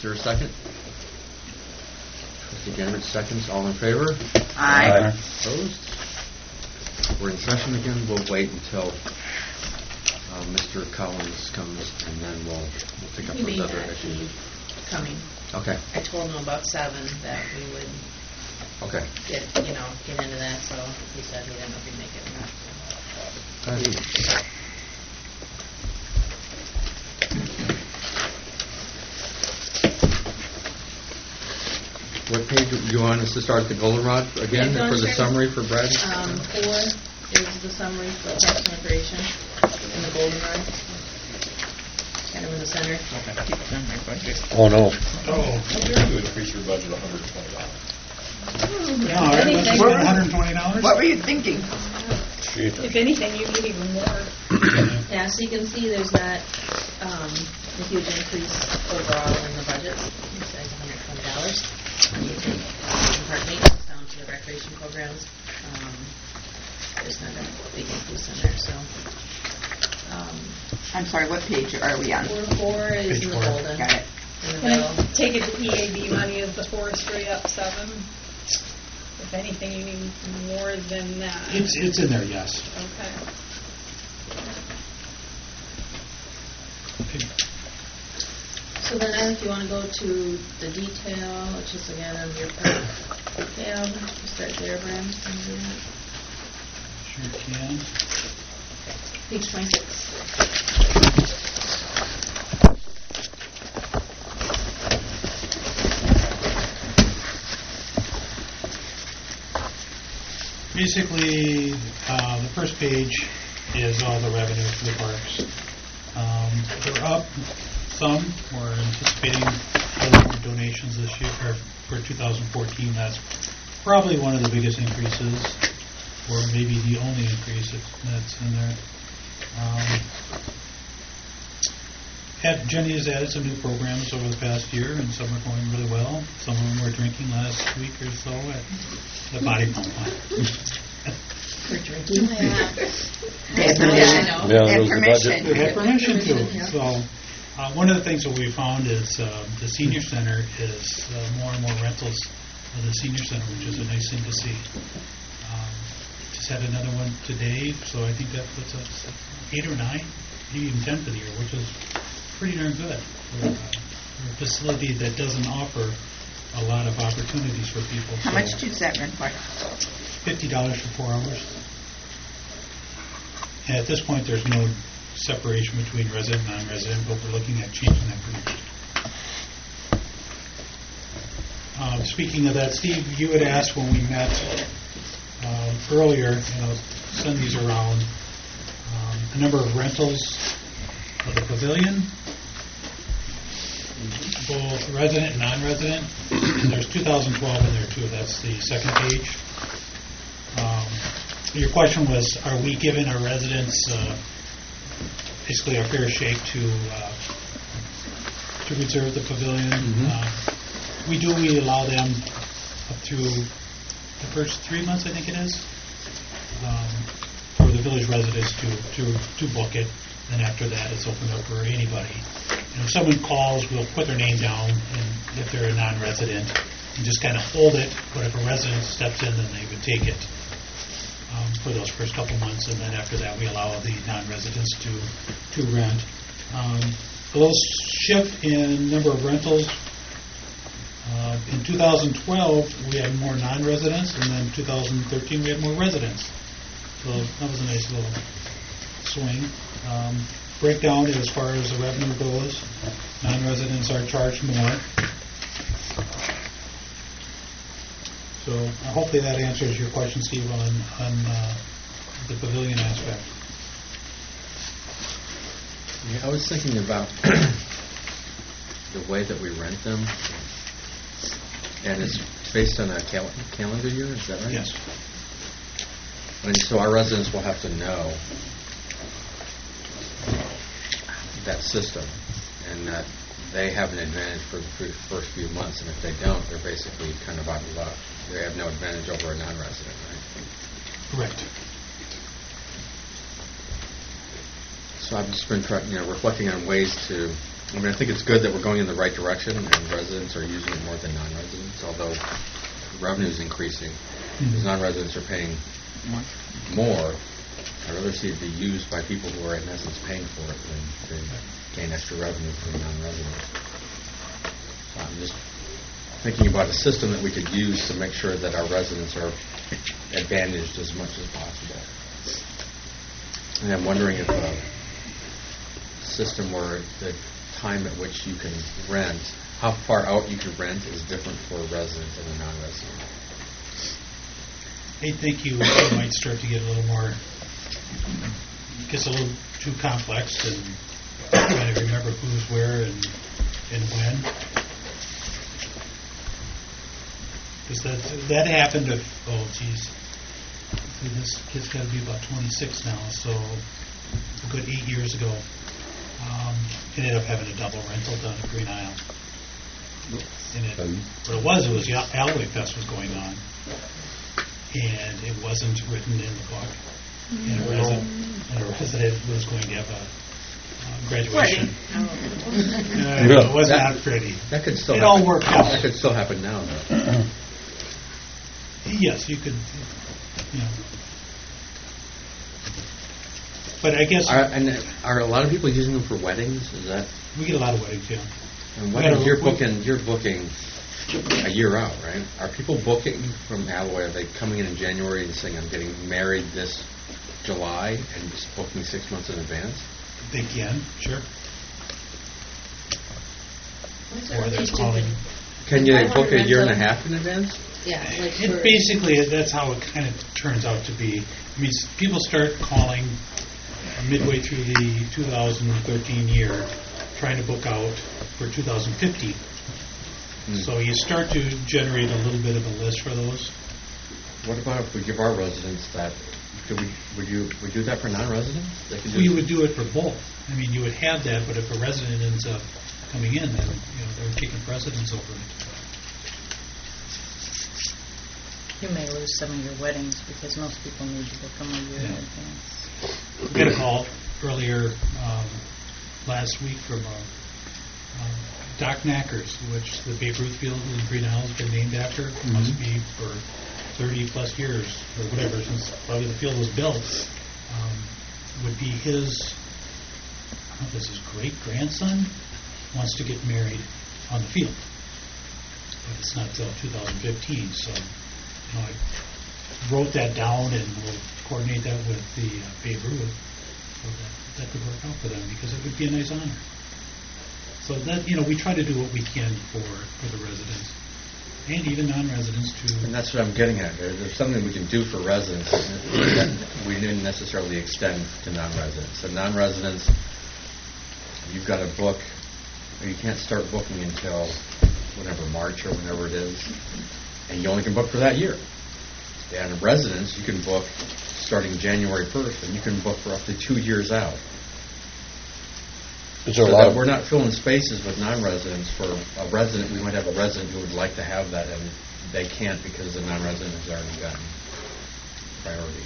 there a second? Trustee Gendrich seconds. All in favor? Aye. Opposed? We're in session again. We'll wait until Mr. Collins comes, and then we'll pick up He with may other not issues. be coming. Okay. I told him about 7 that we would Okay. get into that, so he said he didn't know if he'd make it or not. What page do you want us to start the goldenrod again Yeah, for the sure. summary for Brad? 4 is the summary for Parks and Recreation in the goldenrod. Kind of in the center. Oh, no. Oh, you're going to increase your budget $120. Anything. $120? What were you thinking? If anything, you need even more. Yeah, so you can see there's not a huge increase overall in the budget. It says $120. And you take park maintenance down to the recreation programs. There's not a big increase in there, so. I'm sorry, what page are we on? 4 is Page in the 4. golden. Got it. In the When middle. I take it to EAB money, is the forestry up 7? If anything, you need more than that. It's in there, yes. Okay. So then if you want to go to the detail, which is again on your tab, you start there, Brad. Sure can. Page 26. Basically, the first page is all the revenue for the parks. They're up some. We're anticipating a lot more donations this year, or for 2014. That's probably one of the biggest increases, or maybe the only increase that's in there. Jenny has added some new programs over the past year, and some are going really well. Some of them were drinking last week or so at the body pump line. For drinking. They had permission. Yeah, They that had was the permission. budget. They had permission to. Yeah. So, one of the things that we found is the senior center is more and more rentals of the senior center, which is a nice thing to see. Just had another one today, so I think that puts us at 8 or 9, maybe even 10 for the year, which is pretty darn good for a facility that doesn't offer a lot of opportunities for people. How much does that rent for? $50 for 4 hours. And at this point, there's no separation between resident and non-resident, but we're looking at changing that pretty much. Speaking of that, Steve, you had asked when we met earlier, send these around, the number of rentals of the pavilion, both resident and non-resident. And there's 2012 in there too. That's the second page. Your question was, are we giving our residents basically a fair shake to reserve the pavilion? Mm-hmm. We allow them up through the first 3 months, I think it is, for the village residents to book it. And after that, it's opened up for anybody. And if someone calls, we'll put their name down, and if they're a non-resident, and just kind of hold it. But if a resident steps in, then they would take it for those first couple months, and then after that, we allow the non-residents to rent. A little shift in number of rentals. In 2012, we had more non-residents, and then 2013, we had more residents. So that was a nice little swing. Breakdown as far as the revenue goes, non-residents are charged more. So hopefully that answers your question, Steve, on the pavilion aspect. Yeah, I was thinking about the way that we rent them, and it's based on a calendar year, is that right? Yes. And so our residents will have to know that system, and that they have an advantage for the first few months, and if they don't, they're basically kind of out of luck. They have no advantage over a non-resident, right? Correct. So I've just been reflecting on ways to I mean, I think it's good that we're going in the right direction, and residents are using it more than non-residents, although revenue is increasing. Because non-residents are paying more. I'd rather see it be used by people who are in essence paying for it than gain extra revenue from non-residents. So I'm just thinking about a system that we could use to make sure that our residents are advantaged as much as possible. And I'm wondering if a system where the time at which you can rent, how far out you can rent is different for a resident and a non-resident. I think you might start to get a little more, it gets a little too complex and trying to remember who's where and when. Because that happened this kid's got to be about 26 now, so a good 8 years ago. Ended up having a double rental down at Green Isle. And what it was Alloy Fest was going on, and it wasn't written in the book. And a resident was going to have a graduation. It was not pretty. That could still it happen. all worked out. That could still happen now, though. Yes, you could, But I guess Are a lot of people using them for weddings? Is that? we get a lot of weddings, yeah. And weddings, you're booking a year out, right? Are people booking from Alloy? Are they coming in January and saying, I'm getting married this July, and just book me 6 months in advance? They can, sure. What's Or our there's fee calling. difference? Can you If I book wanna a year and a rent half in advance? Yeah, like It for- basically, that's how it kind of turns out to be. I mean, people start calling midway through the 2013 year, trying to book out for 2015. So you start to generate a little bit of a list for those. What about if we give our residents that? Would you do that for non-residents? They could Well, you would do it for both. I mean, you would have that, but if a resident ends up coming in, then they're taking precedence over it. You may lose some of your weddings because most people need to book them a year in Yeah. advance. We got a call earlier last week from Doc Knackers, which the Babe Ruth Field in Green Isle has been named after. It must be for 30 plus years or whatever since probably the field was built. Would be his, I don't know if it's his great grandson wants to get married on the field, but it's not till 2015. So I wrote that down and we'll coordinate that with the Babe Ruth so that could work out for them because it would be a nice honor. So that we try to do what we can for the residents and even non-residents too. And that's what I'm getting at. There's something we can do for residents that we didn't necessarily extend to non-residents. So non-residents, you've got to book, or you can't start booking until whatever, March or whenever it is, and you only can book for that year. And residents, you can book starting January 1st, and you can book for up to 2 years out. Is there So a lot that of, we're not filling spaces with non-residents. For a resident, we might have a resident who would like to have that, and they can't because the non-resident has already gotten priority.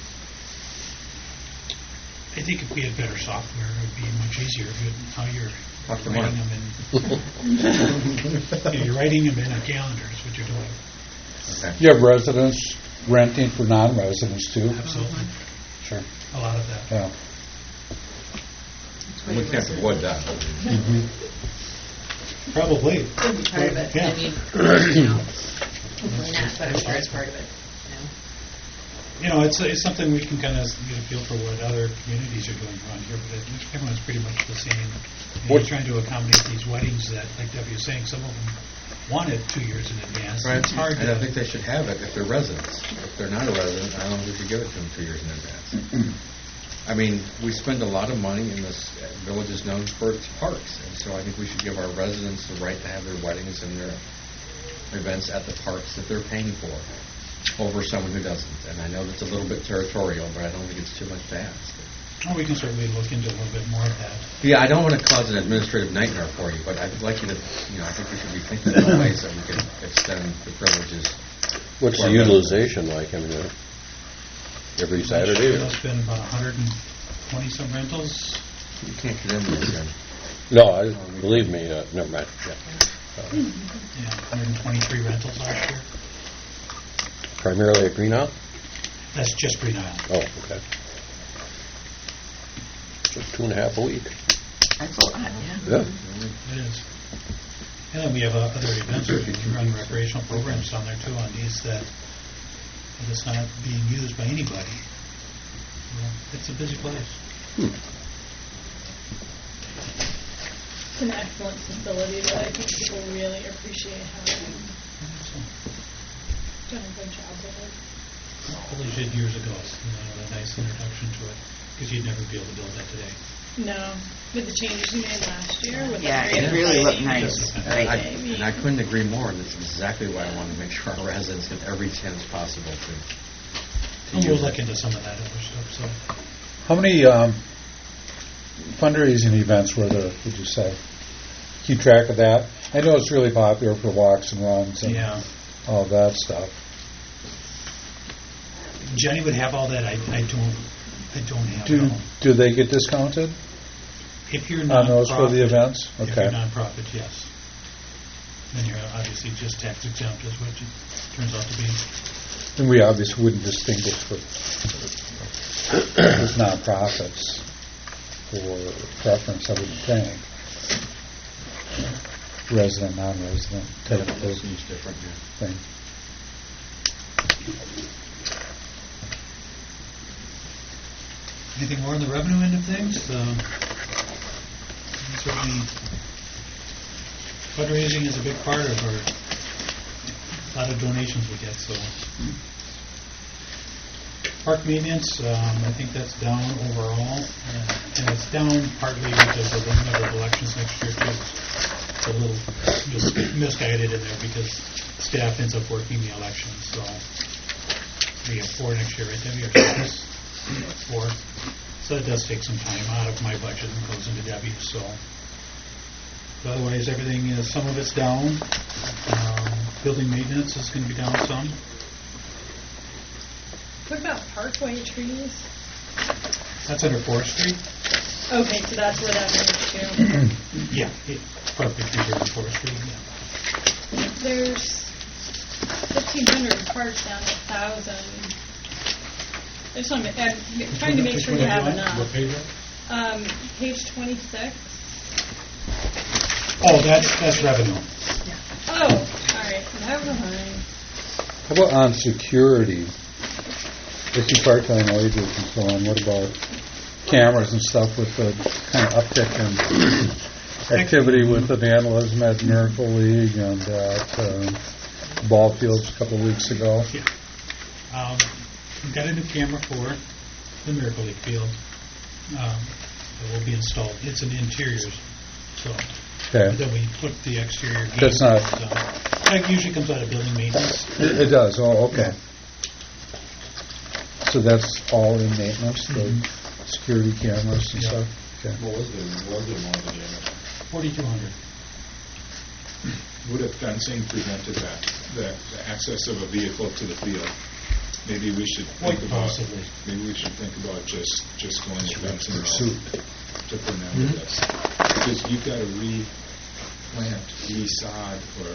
I think if we had better software, it would be much easier. How you're Talk to writing Mark. them in. You're writing them in a calendar is what you're doing. Okay. you have residents renting for non-residents too? Absolutely. Sure. A lot of that. Yeah. We can't avoid that. Probably. Could be part of it. Yeah. I mean, hopefully not, but I'm sure it's part of it. It's something we can kind of get a feel for what other communities are doing around here, but everyone's pretty much the same. We're trying to accommodate these weddings that, like Debbie was saying, some of them want it 2 years in advance. Right. It's hard And I to... think they should have it if they're residents. If they're not a resident, I don't think we should give it to them 2 years in advance. I mean, we spend a lot of money in this village is known for its parks, and so I think we should give our residents the right to have their weddings and their events at the parks that they're paying for over someone who doesn't. And I know that's a little bit territorial, but I don't think it's too much to ask. we can certainly look into a little bit more of that. Yeah, I don't want to cause an administrative nightmare for you, but I'd like you to, I think we should be thinking about ways that we can extend the privileges. What's for the our utilization like? I mean, every Saturday? It's been about 120 some rentals. You can't get in there again. No, believe me, never mind. Yeah. Yeah, 123 rentals last year. Primarily at Green Isle? That's just Green Isle. Oh, okay. So 2.5 a week. That's a lot, yeah. Yeah. It is. And then we have other events, we run recreational programs down there too on these that it's not being used by anybody. You know, it's a busy place. It's an excellent facility that I think people really appreciate having. So, Done a good job with it. Village did years ago, a nice introduction to it, because you'd never be able to build that today. No, with the changes you made last year. With Yeah, the it really looked lighting. nice. And Right. I couldn't agree more. This is exactly why I want to make sure our residents get every chance possible to And we'll use look it. into some of that other stuff, so. How many fundraising events were there, would you say? Keep track of that? I know it's really popular for walks and runs and Yeah. all that stuff. Jenny would have all that, I don't have it all. Do they get discounted If you're on those for the nonprofit- events? If you're Okay. nonprofit, yes. Then you're obviously just tax exempt is what it turns out to be. And we obviously wouldn't distinguish with nonprofits for preference, I wouldn't think. Resident, non-resident type of Those seems different, yeah. thing. Anything more on the revenue end of things? Certainly, fundraising is a big part of a lot of donations we get, so. Park maintenance, I think that's down overall, and it's down partly because of the number of elections next year, too. It's a little misguided in there because staff ends up working the elections, so we have 4 next year, right, Debbie, or 6? 4. So it does take some time out of my budget and goes into Debbie's, so. But otherwise, everything is, some of it's down. Building maintenance is going to be down some. What about parkway trees? That's under forestry. Okay, so that's where that moves to. Yeah, parkway trees are in forestry, yeah. There's 1,500 parks down to 1,000. I just want to, I'm trying to make sure you have enough. What page? Page 26. Oh, that's revenue. Oh, all right, never mind. How about on security? I see part-time wages and so on. What about cameras and stuff with the kind of uptick in activity with the vandalism at Miracle League and at ball fields a couple of weeks ago? Yeah. We've got a new camera for the Miracle League field that will be installed. It's an interiors, so Okay. then we put the exterior. That's not- That usually comes out of building maintenance. It does, oh, okay. So that's all in maintenance, the security cameras and Yeah. stuff? Okay. What was the more than 4,200. Would a fencing prevented the access of a vehicle to the field? Maybe we should Quite think about. possibly. Maybe we should think about just going to fencing Pursuit. to put an end to this. Because you've got to replant, resod, or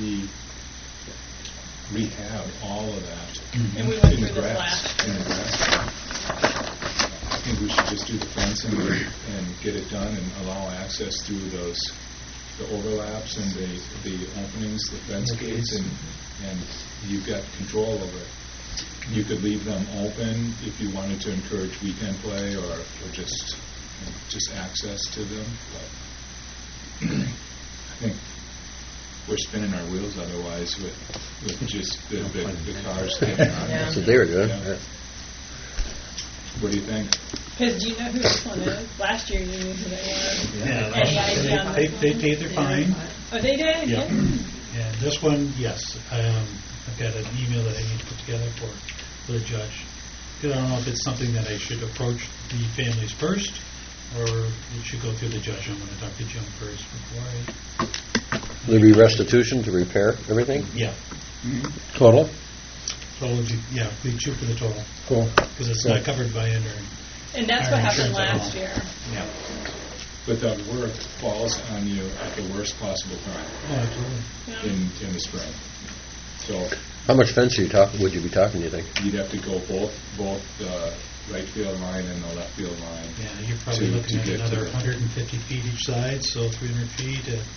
rehab all of that And we in went the through this grass. last In the grass. I think we should just do the fencing and get it done and allow access through the overlaps and the openings, the fence gates, and you've got control over it. You could leave them open if you wanted to encourage weekend play or just access to them. But I think we're spinning our wheels otherwise with just the cars getting on. Yeah. That's what they were doing. Yeah. Yeah. What do you think? Because do you know who this one is? Last year you knew who they were. Yeah, Any idea on they this one? paid their fine. Oh, they did? Yeah. And this one, yes, I've got an email that I need to put together for the judge. Because I don't know if it's something that I should approach the families first, or it should go through the judge. I'm going to talk to Jim first before Will there be restitution to repair everything? Yeah. Total? Total, yeah, we shoot for the total, Cool. because it's not covered by under. And that's our what happened insurance at all. last year. Yeah. But the work falls on you at the worst possible time Oh, absolutely. in the spring. So How much fence would you be talking, do you think? you'd have to go both the right field line and the left field line. Yeah, you're probably to looking at get to another the- 150 feet each side, so 300 feet at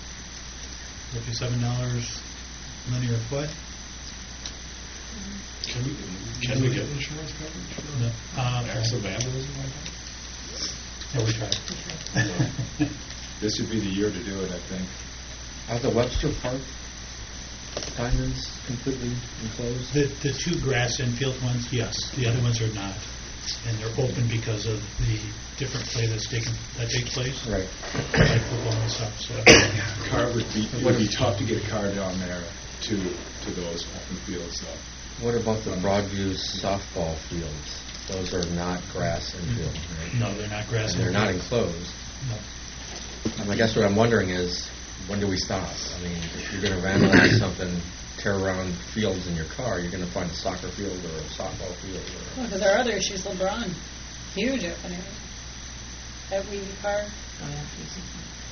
$57 linear foot. Can we get insurance coverage? No, Acts of vandalism like that? Yeah, we tried. This would be the year to do it, I think. Are the Webster Park diamonds completely enclosed? The two grass infield ones, yes. The other ones are not. And they're open because of the different play that takes place. Right. Like football and stuff, so. Car it would be tough to get a car down there to those open fields, though. What about the Broadview softball fields? Those are not grass infield, right? No, they're not grass And they're not infield. enclosed. No. I guess what I'm wondering is, when do we stop? I mean, if you're going to vandalize something, tear around fields in your car, you're going to find a soccer field or a softball field. Or Because our other issues, LeBron, huge opening at Weedy Park. Oh, yeah, easy.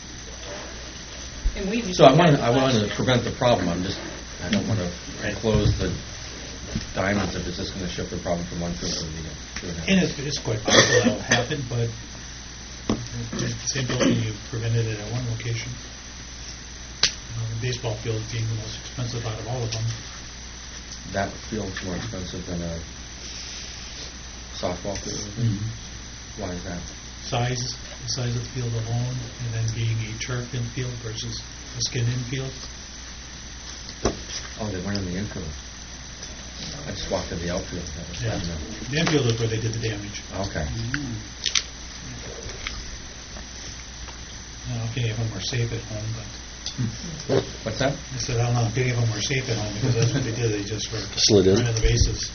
And we So I wanted to prevent the problem. I don't want to close the diamonds if it's just going to shift the problem from one field to the other. And it's quite possible that will happen, but at the same token, you prevented it at one location. The baseball field being the most expensive out of all of them. That field's more expensive than a softball field. Why is that? The size of the field alone, and then being a turf infield versus a skin infield. Oh, they went in the infield. I just walked in the outfield. That was Yeah. fun enough. The infield is where they did the damage. Okay. I don't know if any of them were safe at home, but What's that? I said, I don't know if any of them were safe at home, because that's what they did. They just were Slid in. running the bases.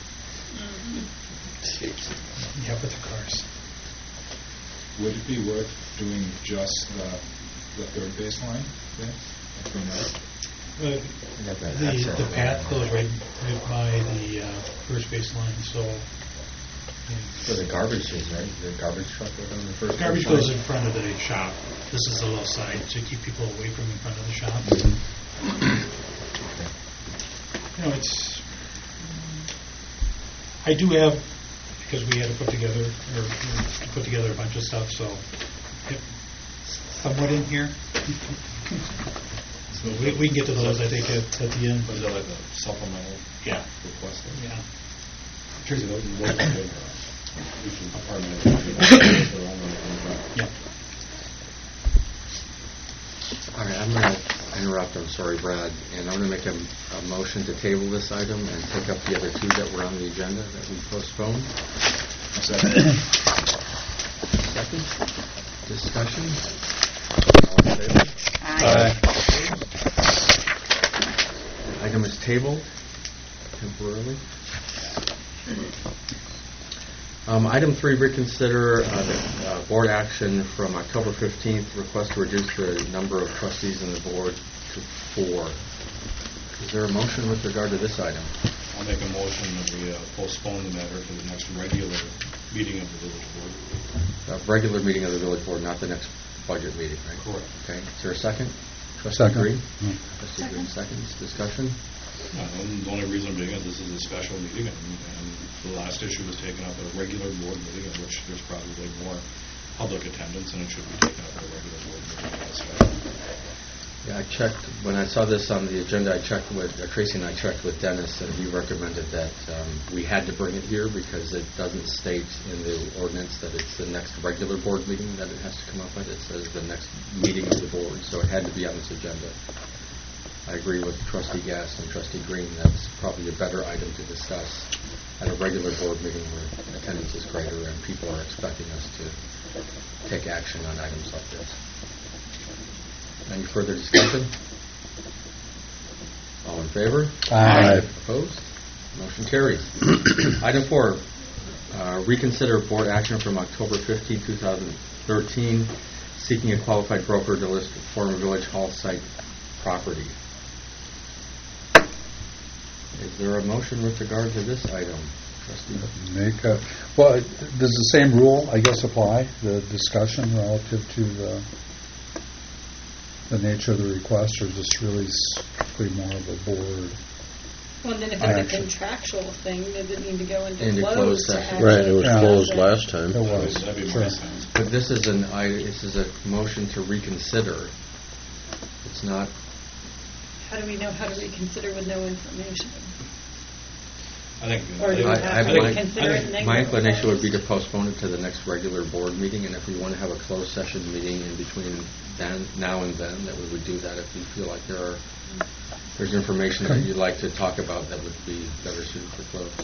Yeah, with the cars. Would it be worth doing just the third baseline then? Between that? I got that. The path goes right by the first base line, so For the garbage is, right? The garbage truck goes on the first. garbage baseline? goes in front of the shop. This is the low side to keep people away from in front of the shop. You know, I do have, because we had to put together a bunch of stuff, so somewhat in here. So we can get to those, I think, at the end. Was that like a supplemental Yeah. request? Yeah. Teresa, what about each department? Yeah. All right, I'm going to interrupt. I'm sorry, Brad. And I'm going to make a motion to table this item and take up the other two that were on the agenda that we postponed. Second. Second. Discussion. All in favor? Item is tabled temporarily. Item 3, reconsider the board action from October 15th, request to reduce the number of trustees in the board to 4. Is there a motion with regard to this item? I'll make a motion that we postpone the matter to the next regular meeting of the village board. Regular meeting of the village board, not the next budget meeting, right? Correct. Okay. Is there a second? Trustee Second. Green? Mm. Trustee Green seconds. Discussion? The only reason being is this is a special meeting, and the last issue was taken up at a regular board meeting, in which there's probably more public attendance, and it should be taken up at a regular board meeting. Not a special. Yeah, I checked, when I saw this on the agenda, I checked with, Tracy and I checked with Dennis, and he recommended that we had to bring it here because it doesn't state in the ordinance that it's the next regular board meeting that it has to come up with. It says the next meeting of the board, so it had to be on this agenda. I agree with Trustee Gass and Trustee Green. That's probably a better item to discuss at a regular board meeting where attendance is greater and people are expecting us to take action on items like this. Any further discussion? All in favor? Aye. Opposed? Motion carries. Item 4, reconsider board action from October 15, 2013, seeking a qualified broker to list former Village Hall site property. Is there a motion with regard to this item? Trustee? Does the same rule, I guess, apply, the discussion relative to the the nature of the request, or is this really strictly more of a board? Well, then if it's Action. a contractual thing, does it need to go into Into closed? closed to session. actually Right, it was Yeah. closed it? last time. It was, That'd be sure. my sense. But this is this is a motion to reconsider. It's not, How do we know how to reconsider with no information? I think. Or do we I- have I- to my- reconsider it negatively? my inclination would be to postpone it to the next regular board meeting, and if we want to have a closed session meeting in between now and then, that we would do that if you feel like there's information that you'd like to talk about that would be better suited for closed.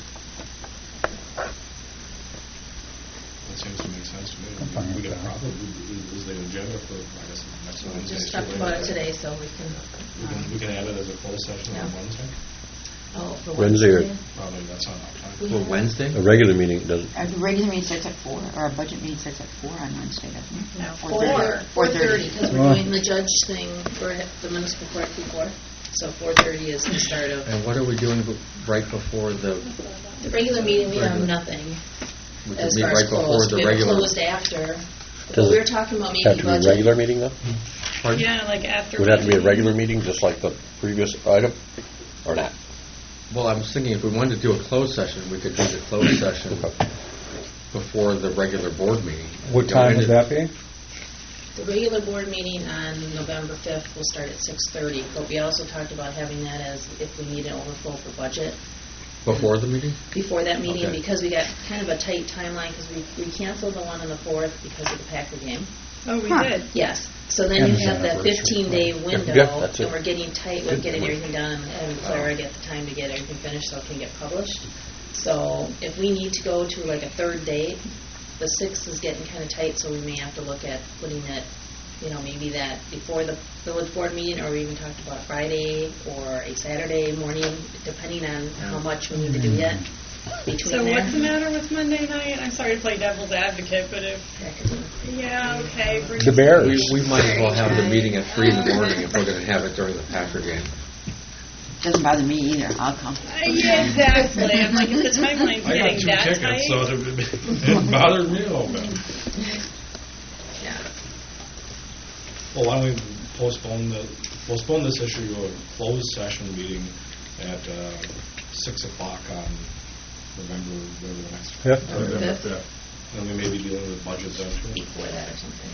That seems to make sense to me. I'm fine We with could that. probably, is the agenda for, I guess, next We Wednesday? just talked about it today, so we can. We can add it as a closed session on Yeah. Wednesday? Oh, for Wednesday or- Probably, that's not enough time. We For have- Wednesday? A regular meeting doesn't, Our regular meeting starts at 4, or our budget meeting starts at 4 on Wednesday, doesn't it? No, 4:30, because we're Oh. doing the judge thing for the municipal court before. So 4:30 is the start of, And what are we doing right before the, the regular meeting, we have Regular. nothing we could as meet far as right before closed. the We have regular? closed after. But Does we it were talking about have maybe to be a budget. regular meeting though? Pardon? Yeah, like after. Would it have to be a meeting. regular meeting, just like the previous item, or not? Well, I was thinking if we wanted to do a closed session, we could do the closed session before the regular board meeting. What time would that be? The regular board meeting on November 5th will start at 6:30, but we also talked about having that as if we need an overflow for budget Before the meeting? before that meeting, Okay. because we got kind of a tight timeline, because we canceled the one on the 4th because of the Packer game. Oh, we Huh. did. Yes, so then And you it's have that anniversary. 15-day window, Yeah, that's it. and we're getting tight with getting everything done, and Clara get the time to get everything finished so it can get published. So if we need to go to like a third date, the 6th is getting kind of tight, so we may have to look at putting it, maybe that before the village board meeting, or we even talked about Friday or a Saturday morning, depending on how much we need to do yet between So there. what's the matter with Monday night? I'm sorry to play devil's advocate, but if, That could be- yeah, okay. bring The it- Bears. We might as well have the meeting at 3 in the morning if we're going to have it during the Packer game. Doesn't bother me either, I'll come. Yeah, exactly. I'm like, if the timeline's I got getting 2 that tickets, tight. so it bothered me a little bit. Yeah. Well, why don't we postpone this issue to a closed session meeting at 6 o'clock on November, whatever the next. Yep. November Fifth. 5th. And we may be dealing with budget then too. Before that or something.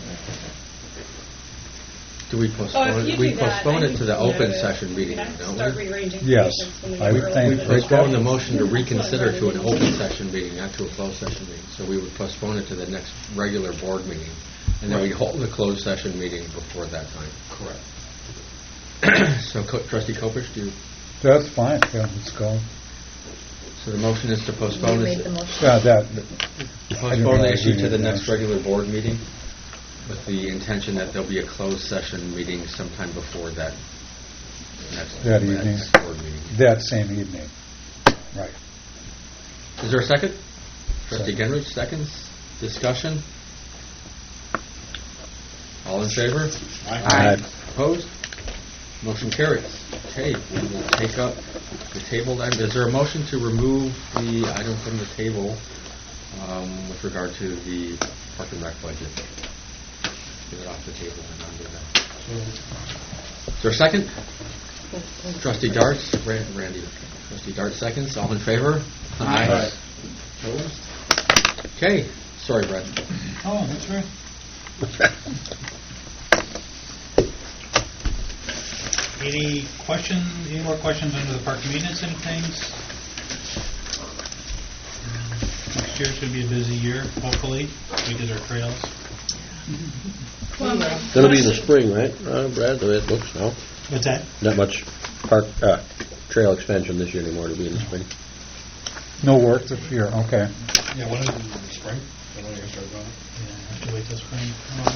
Do we postpone Oh, if it? you We do that, postpone I it to the think you open know session that meeting, we have to don't start we? rearranging Yes, patients when we I would get think- rid of it. Postpone the motion to reconsider to an open session meeting, not to a closed session meeting. So we would postpone it to the next regular board meeting, and then we'd hold the closed session meeting before that time. Correct. So Trustee Kopish, do you, That's fine, yeah, let's go. so the motion is to postpone You it. made the motion. Yeah, that, Postpone the issue to the I didn't next realize we regular board meeting with the intention that there'll be a closed session meeting sometime before that next That evening. next board meeting. that same evening. Right. Is there a second? Trustee Second. Genrich, seconds. Discussion? All in favor? Aye. Opposed? Motion carries. Okay, we will take up the table item. Is there a motion to remove the item from the table with regard to the Park and Rec budget? Get it off the table and undo that. Is there a second? Trustee Darts, Randy. Trustee Darts seconds. All in favor? Aye. Opposed? Okay. Sorry, Brett. Oh, that's right. Any more questions under the park maintenance and things? Next year's going to be a busy year, hopefully. We did our trails. Well, my It'll be in the question- spring, right, Brad, the way it looks now? What's that? Not much park, trail expansion this year anymore, it'll be in the spring. No work this year, okay. Yeah, when is it, in the spring? When are you going to start going? Yeah, I have to wait till spring.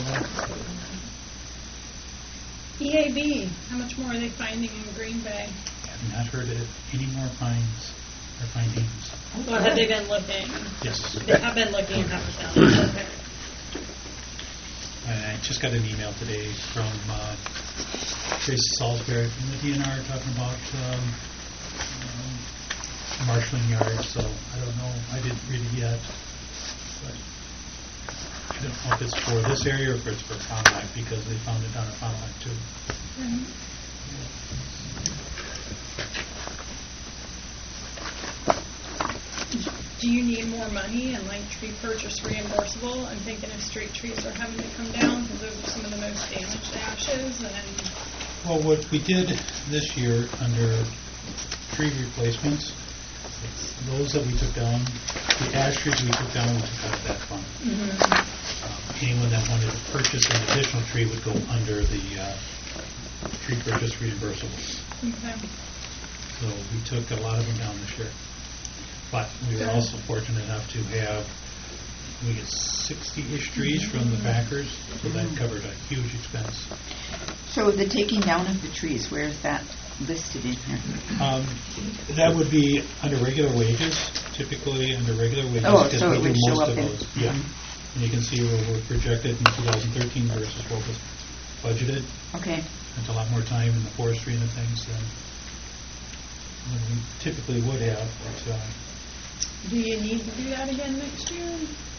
EAB, how much more are they finding in Green Bay? I've not heard of any more findings or findings. Well, have they been looking? Yes. They have been looking, haven't found it. Okay. I just got an email today from Tracy Salisbury from the DNR talking about marshalling yards, so I don't know, I didn't read it yet. But I don't know if it's for this area or if it's for Fond du Lac, because they found it down at Fond du Lac too. Do you need more money and like tree purchase reimbursable? I'm thinking if street trees are having to come down because those are some of the most damaged ashes and Well, what we did this year under tree replacements, those that we took down, the ash trees we took down, we took out of that fund. Anyone that wanted to purchase an additional tree would go under the tree purchase reimbursables. okay. So we took a lot of them down this year. But we were also fortunate enough to have, we get 60-ish trees from the backers, so that covered a huge expense. So the taking down of the trees, where is that listed in here? That would be under regular wages, typically under regular wages. Oh, because so we it do would show most up of in- those. Yeah. And you can see where we're projected in 2013 versus what was budgeted. Okay. It's a lot more time in the forestry and the things than we typically would have. But, Do you need to do that again next year?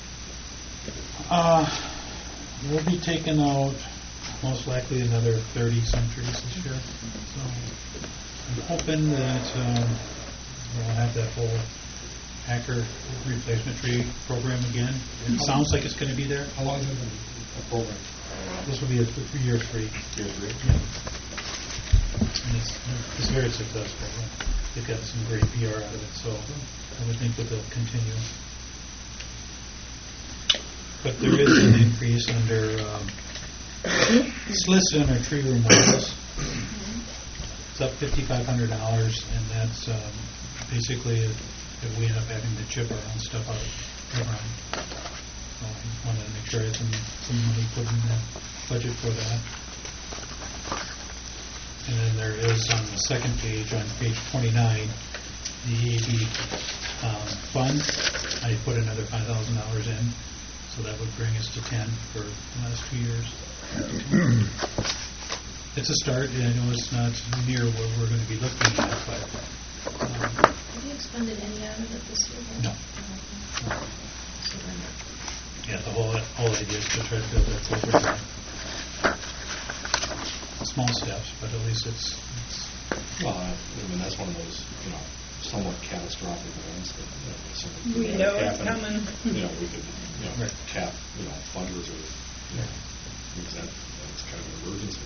we'll be taking out most likely another 30-some trees this year. So I'm hoping that we'll have that whole Hacker replacement tree program again. It sounds like it's going to be there. How long has it been a program? This will be a year three. Year three? Yeah. And it's very successful. They've got some great PR out of it, so I would think that they'll continue. But there is an increase under, it's listed under tree removals. It's up $5,500, and that's basically if we end up having to chip our own stuff out around. So I wanted to make sure I had some money put in the budget for that. And then there is on the second page, on page 29, the EAB fund. I put another $5,000 in, so that would bring us to 10 for the last 2 years. It's a start, and I know it's not near what we're going to be looking at, but Have you expended any out of it this year? then? No. Yeah, the whole idea is to try to build that program. Small steps, but at least it's Well, I mean, that's one of those, somewhat catastrophic events that, something We could know it's happen. coming. We could, Right. cap, fund reserve, because that's kind of an emergency.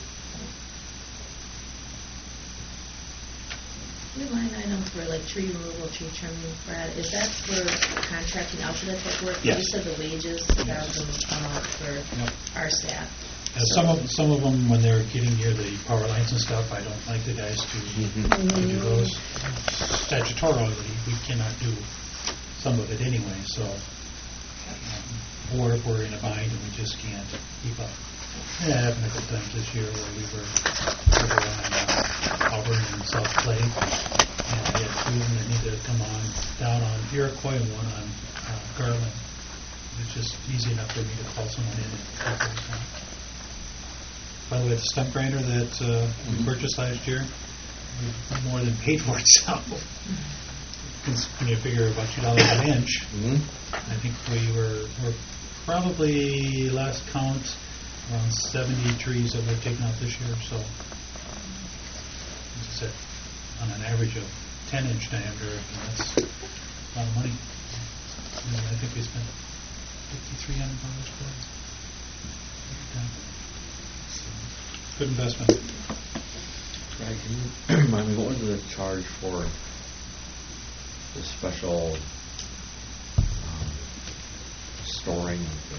Your line item for like tree removal, tree trimming, Brad, is that for contracting out for that type of work? Yes. You said the wages, that would come out for Yep. our staff. some of them when they're getting near the power lines and stuff. I don't like the guys to do those. Statutorily, we cannot do some of it anyway. So, or if we're in a bind and we just can't keep up. It happened a couple times this year where we were over on Auburn and South Clay, and we had two of them that needed to come down on Iroquois and one on Garland. It's just easy enough for me to call someone in and take those down. By the way, the stump grinder that we purchased last year, we more than paid for itself. When you figure about $2 an inch, I think we're probably, last count, around 70 trees that we've taken out this year. So, as I said, on an average of 10-inch diameter, that's a lot of money. I think we spent $5,300 for it. Good investment. Right, can you remind me, what was the charge for the special storing of the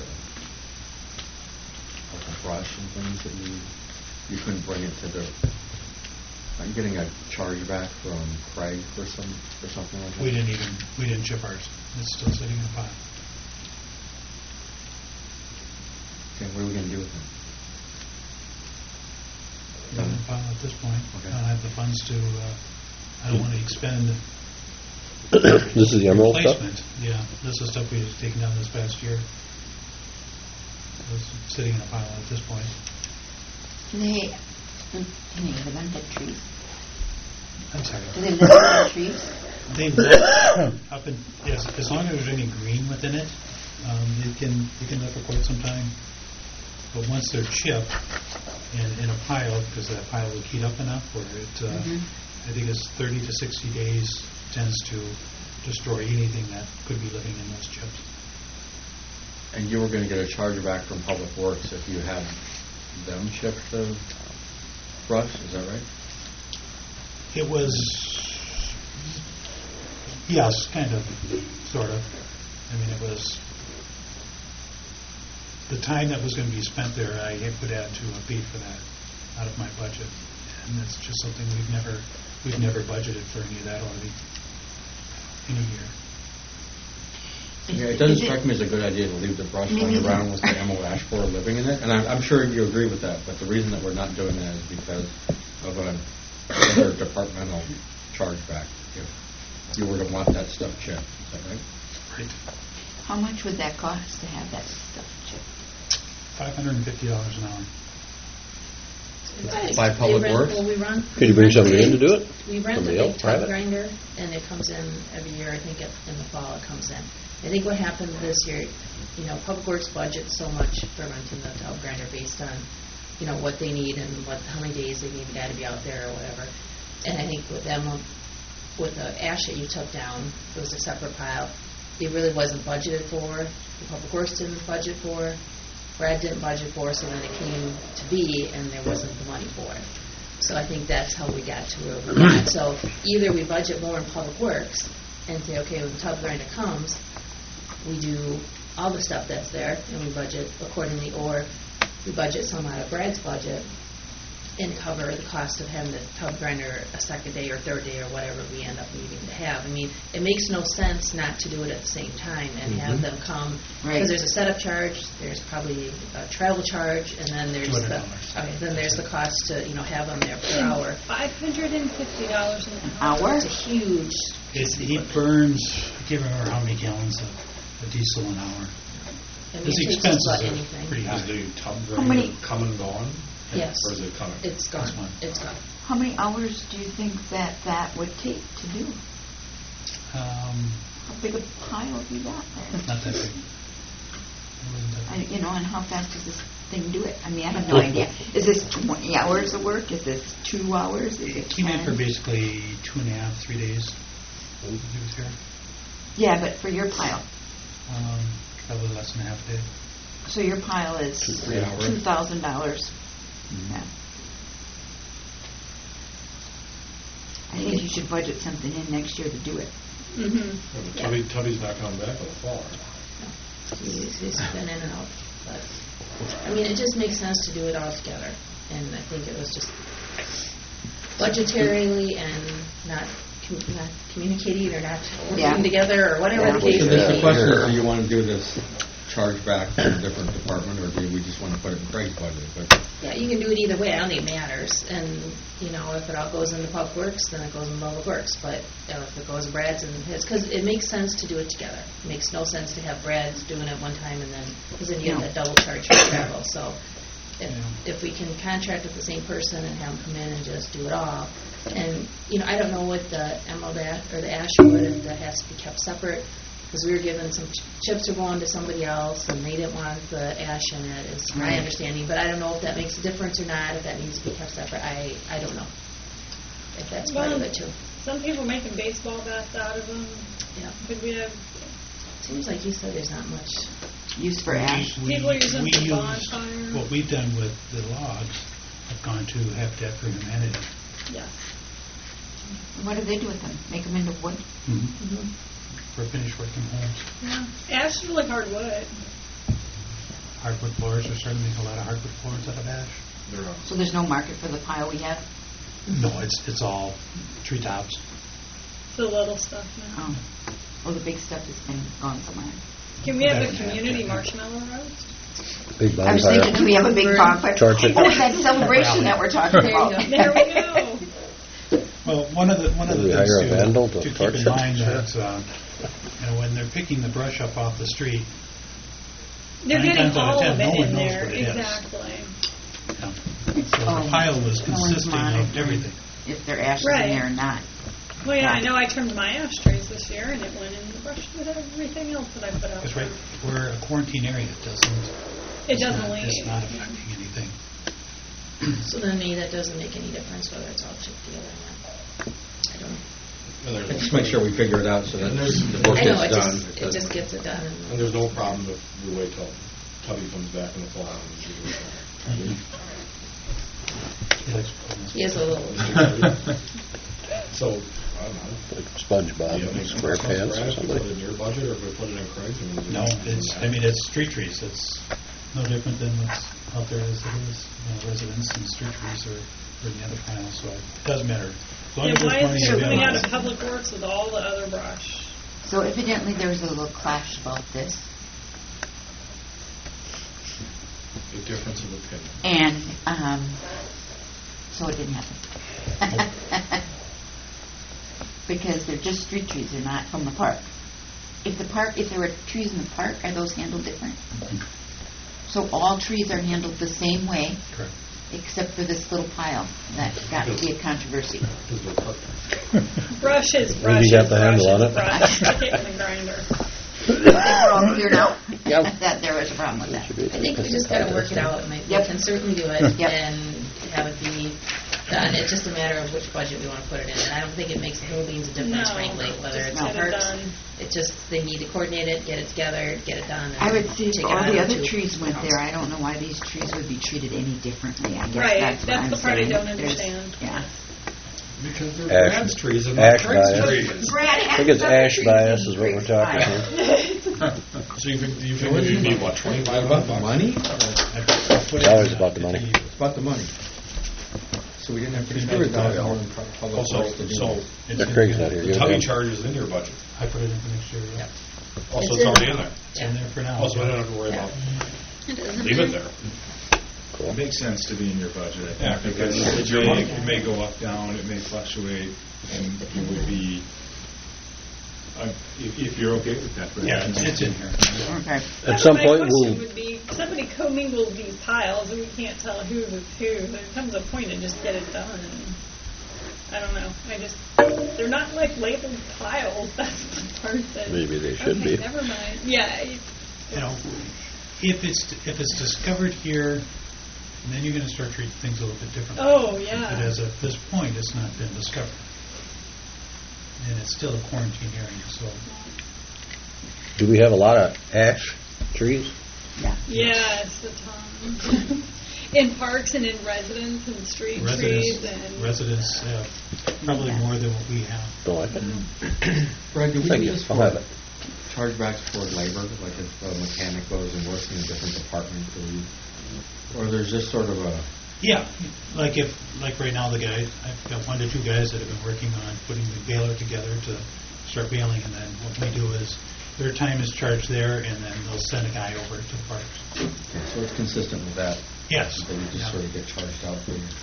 brush and things that you couldn't bring it to the... Are you getting a charge back from Craig for something like that? We didn't chip ours. It's still sitting in a pile. Okay, what are we going to do with it? In a pile at this point. Okay. I don't have the funds to, I don't want to expend This is the emerald stuff? replacement. Yeah, this is stuff we've taken down this past year. It's sitting in a pile at this point. Do they, any of them dead trees? I'm sorry. Do they live dead trees? They live up in, yes, as long as there's any green within it, They can live for quite some time. But once they're chipped in a pile, because that pile will heat up enough where it, I think it's 30 to 60 days tends to destroy anything that could be living in those chips. And you were going to get a chargeback from Public Works if you had them chip the brush, is that right? It was, yes, kind of, sort of. I mean, it was, the time that was going to be spent there, I would add to a fee for that out of my budget. And that's just something we've never budgeted for any of that already in a year. Yeah, it doesn't strike me as a good idea to leave the brush lying around with the emerald ash borer living in it, and I'm sure you agree with that, but the reason that we're not doing that is because of an interdepartmental chargeback if you were to want that stuff chipped. Is that right? Right. How much would that cost to have that stuff chipped? $550 an hour. By Public Works? Well, we run. Could you bring somebody in to do it? We rent a Somebody big else, tub private? grinder, and it comes in every year. I think in the fall it comes in. I think what happened this year, Public Works budgets so much for renting the tub grinder based on, what they need and how many days they need the guy to be out there or whatever. And I think with them, with the ash that you took down, it was a separate pile. It really wasn't budgeted for. The Public Works didn't budget for. Brad didn't budget for, so then it came to be, and there wasn't the money for it. So I think that's how we got to where we got. So either we budget more in Public Works and say, okay, when the tub grinder comes, we do all the stuff that's there, and we budget accordingly, or we budget some out of Brad's budget and cover the cost of having the tub grinder a second day or third day or whatever we end up needing to have. I mean, it makes no sense not to do it at the same time and have them come, because there's a setup charge, there's probably a travel charge, and then there's the cost to have them there per hour. $550 an Hour? It's a huge. He burns, I can't remember how many gallons of diesel an hour. I mean, His it takes expenses just about are anything. pretty high. Is the tub many- grinder come and gone? Yes. Or is it coming? It's gone. This one. It's gone. How many hours do you think that would take to do? How big a pile have you got there? Not that big. It wasn't that big. And how fast does this thing do it? I mean, I have no idea. Is this 20 hours of work? Is this 2 hours? Is it It came in 10? for basically 2.5, 3 days. He was here. Yeah, but for your pile. Probably less than half a day. So your pile is 3 hours. $2,000. Yeah. I think you should budget something in next year to do it. Mm-hmm. Tubby's not coming back in the fall. He's been in and out. But, I mean, it just makes sense to do it all together. And I think it was just budgetarily and not communicating or not working together or whatever the case So may the be. question is, do you want to do this charge back to a different department, or do we just want to put it in Craig's budget? But Yeah, you can do it either way. I don't think it matters. And, if it all goes into Public Works, then it goes in Public Works. But if it goes in Brad's and his, because it makes sense to do it together. It makes no sense to have Brad's doing it one time and then, because then you get that double charge for travel. So if we can contract with the same person and have them come in and just do it all. And, I don't know what the emerald ash or the ash wood, if that has to be kept separate. Because we were given some chips are going to somebody else, and they didn't want the ash in it, is my understanding. But I don't know if that makes a difference or not, if that needs to be kept separate. I don't know if that's part of it, too. Some people making baseball bats out of them. Yeah. Could we have Seems like you said there's not much. Use for ash. People use them for use bonfire. what we've done with the logs have gone to Habitat for Humanity. Yeah. What do they do with them? Make them into wood? For finished working homes. Yeah. Ash is really hard wood. Hardwood floors, we're starting to make a lot of hardwood floors out of ash. So there's no market for the pile we have? No, it's all treetops. The little stuff now. Oh, the big stuff has been gone somewhere. Can we have a community marshmallow roast? Big I was bonfire. thinking, do we have a big bonfire? Torch it. Oh, that celebration that we're talking There you about. go. There we go. Well, one of the Do we hire a vandal things to to keep torch in it? mind that when they're picking the brush up off the street, They're 9 getting times out of all 10, of no it one in knows there. what it is. Exactly. so the pile was No one's consisting of monitoring everything. If their ash is Right. in there or not. Well, yeah, I know I trimmed my ash trees this year, and it went in the brush with everything else that I put out. Because we're a quarantine area, it doesn't. It doesn't leave. It's not affecting anything. So then maybe that doesn't make any difference whether it's all chipped together or not. I don't know. Just make sure we figure it out so that the book I know, gets it done. just gets it done. And there's no problem if we wait till Tubby comes back in the fall and we do it. He is a little. So, I don't know. Like SpongeBob, Do you make square pants or Brad, if we put it something. in your budget, or if we put it in Craig's? No, it's street trees. It's no different than what's out there as it is. Residents and street trees are in the other pile, so it doesn't matter. As long Yeah, as there's why money is it coming out available. of Public Works with all the other brush? So evidently there was a little clash about this, A difference of opinion. and so it didn't happen. Because they're just street trees, they're not from the park. If there were trees in the park, are those handled different? So all trees are handled the same way, Correct. except for this little pile that got to be a controversy. Brush is Maybe brush. you got is the handle brush on is it. brush. Stick it in the grinder. I think we're all clear now? Yep. That there was a problem with that. I think we just gotta work it out. We Yep. can certainly do it Yep. and have it be done. It's just a matter of which budget we want to put it in. And I don't think it makes no means a difference, No. frankly, whether Just it's get it parks. done. It's just, they need to coordinate it, get it together, get it done. and I would see if take it all out the of other two trees went accounts. there, I don't know why these trees would be treated any differently. I guess Right, that's what I'm that's the part I saying. don't There's- understand. Yeah. Because they're Ash- Brad's trees and ash not Craig's bias. trees. Brad I has think it's other ash trees bias in is what we're Craig's talking pile. So you figure you'd be, what, 25 About the bucks? money? It's always about the money. It's about the money. So we didn't have to Pretty do it much that all. way. Public Also, Works to do so it. It's If in Craig's there. not here, the you Tubby have charge is in your budget. I put it in for next year. Yeah. Also, It's it's already in- in there. It's in there for now. Also, I don't have to worry about, It is in leave it there. Cool. It makes sense to be in your budget, I Yeah, think, because because it's your money. it may go up, down, it may fluctuate, and you would be, if you're okay with that, Brad. Yeah, it's in here. Okay. At some point, My we'll, question would be, somebody commingled these piles, and we can't tell who was who. There comes a point to just get it done. And I don't know. They're not like labeled piles. That's the part that. Maybe they should okay, be. never mind. Yeah. You know, if it's discovered here, then you're going to start treating things a little bit differently. Oh, yeah. But as of this point, it's not been discovered. And it's still a quarantine area, so do we have a lot of ash trees? Yeah, it's the time. In parks and in residents and street trees and. residents have probably more than what we have. Don't like it? Brad, do we Thank do you. this I'll for have it. chargebacks for labor? Like if a mechanic goes and works in a different department, or there's just sort of a... Yeah, like right now, the guys, I've got 1 to 2 guys that have been working on putting the baler together to start baling, and then what we do is their time is charged there, and then they'll send a guy over to the parks. Okay, so it's consistent with that. Yes. That you just Yeah. sort of get charged out for your...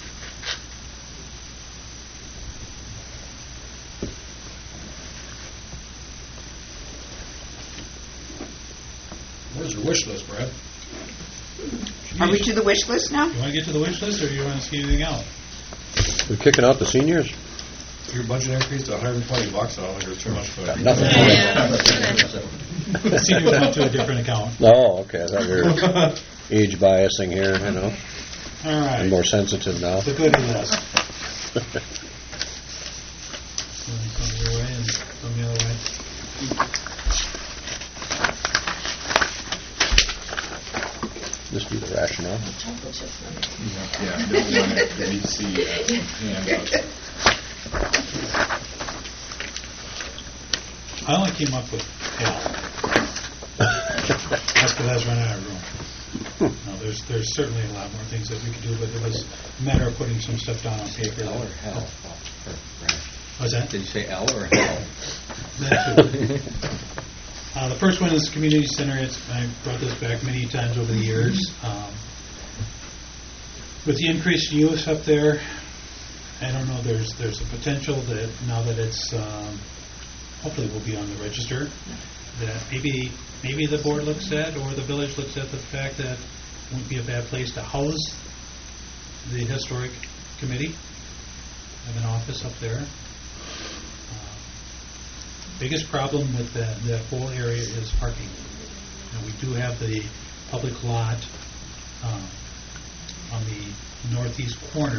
Where's your wish list, Brad? Are we to the wish list now? You want to get to the wish list, or do you want to see anything else? We're kicking out the seniors? Your budget increased to $120, I don't think it's too much for that. Nothing. The seniors went to a different account. Oh, okay, I thought we were age biasing here, you know. All I'm right. more sensitive now. The goodie list. Some your way and some the other way. Just do the rationale. Chocolate chips on it. Yeah, there's one that we see handout. I only came up with L. That's because I was running out of room. No, there's certainly a lot more things that we could do, but it was a matter of putting some stuff down on paper. L or hell? What's that? Did you say L or hell? That too. The first one is community center. I brought this back many times over the years. With the increased use up there, I don't know. There's a potential that now that it's hopefully will be on the register, that maybe the board looks at or the village looks at the fact that it wouldn't be a bad place to house the historic committee. Have an office up there. Biggest problem with that whole area is parking. We do have the public lot on the northeast corner,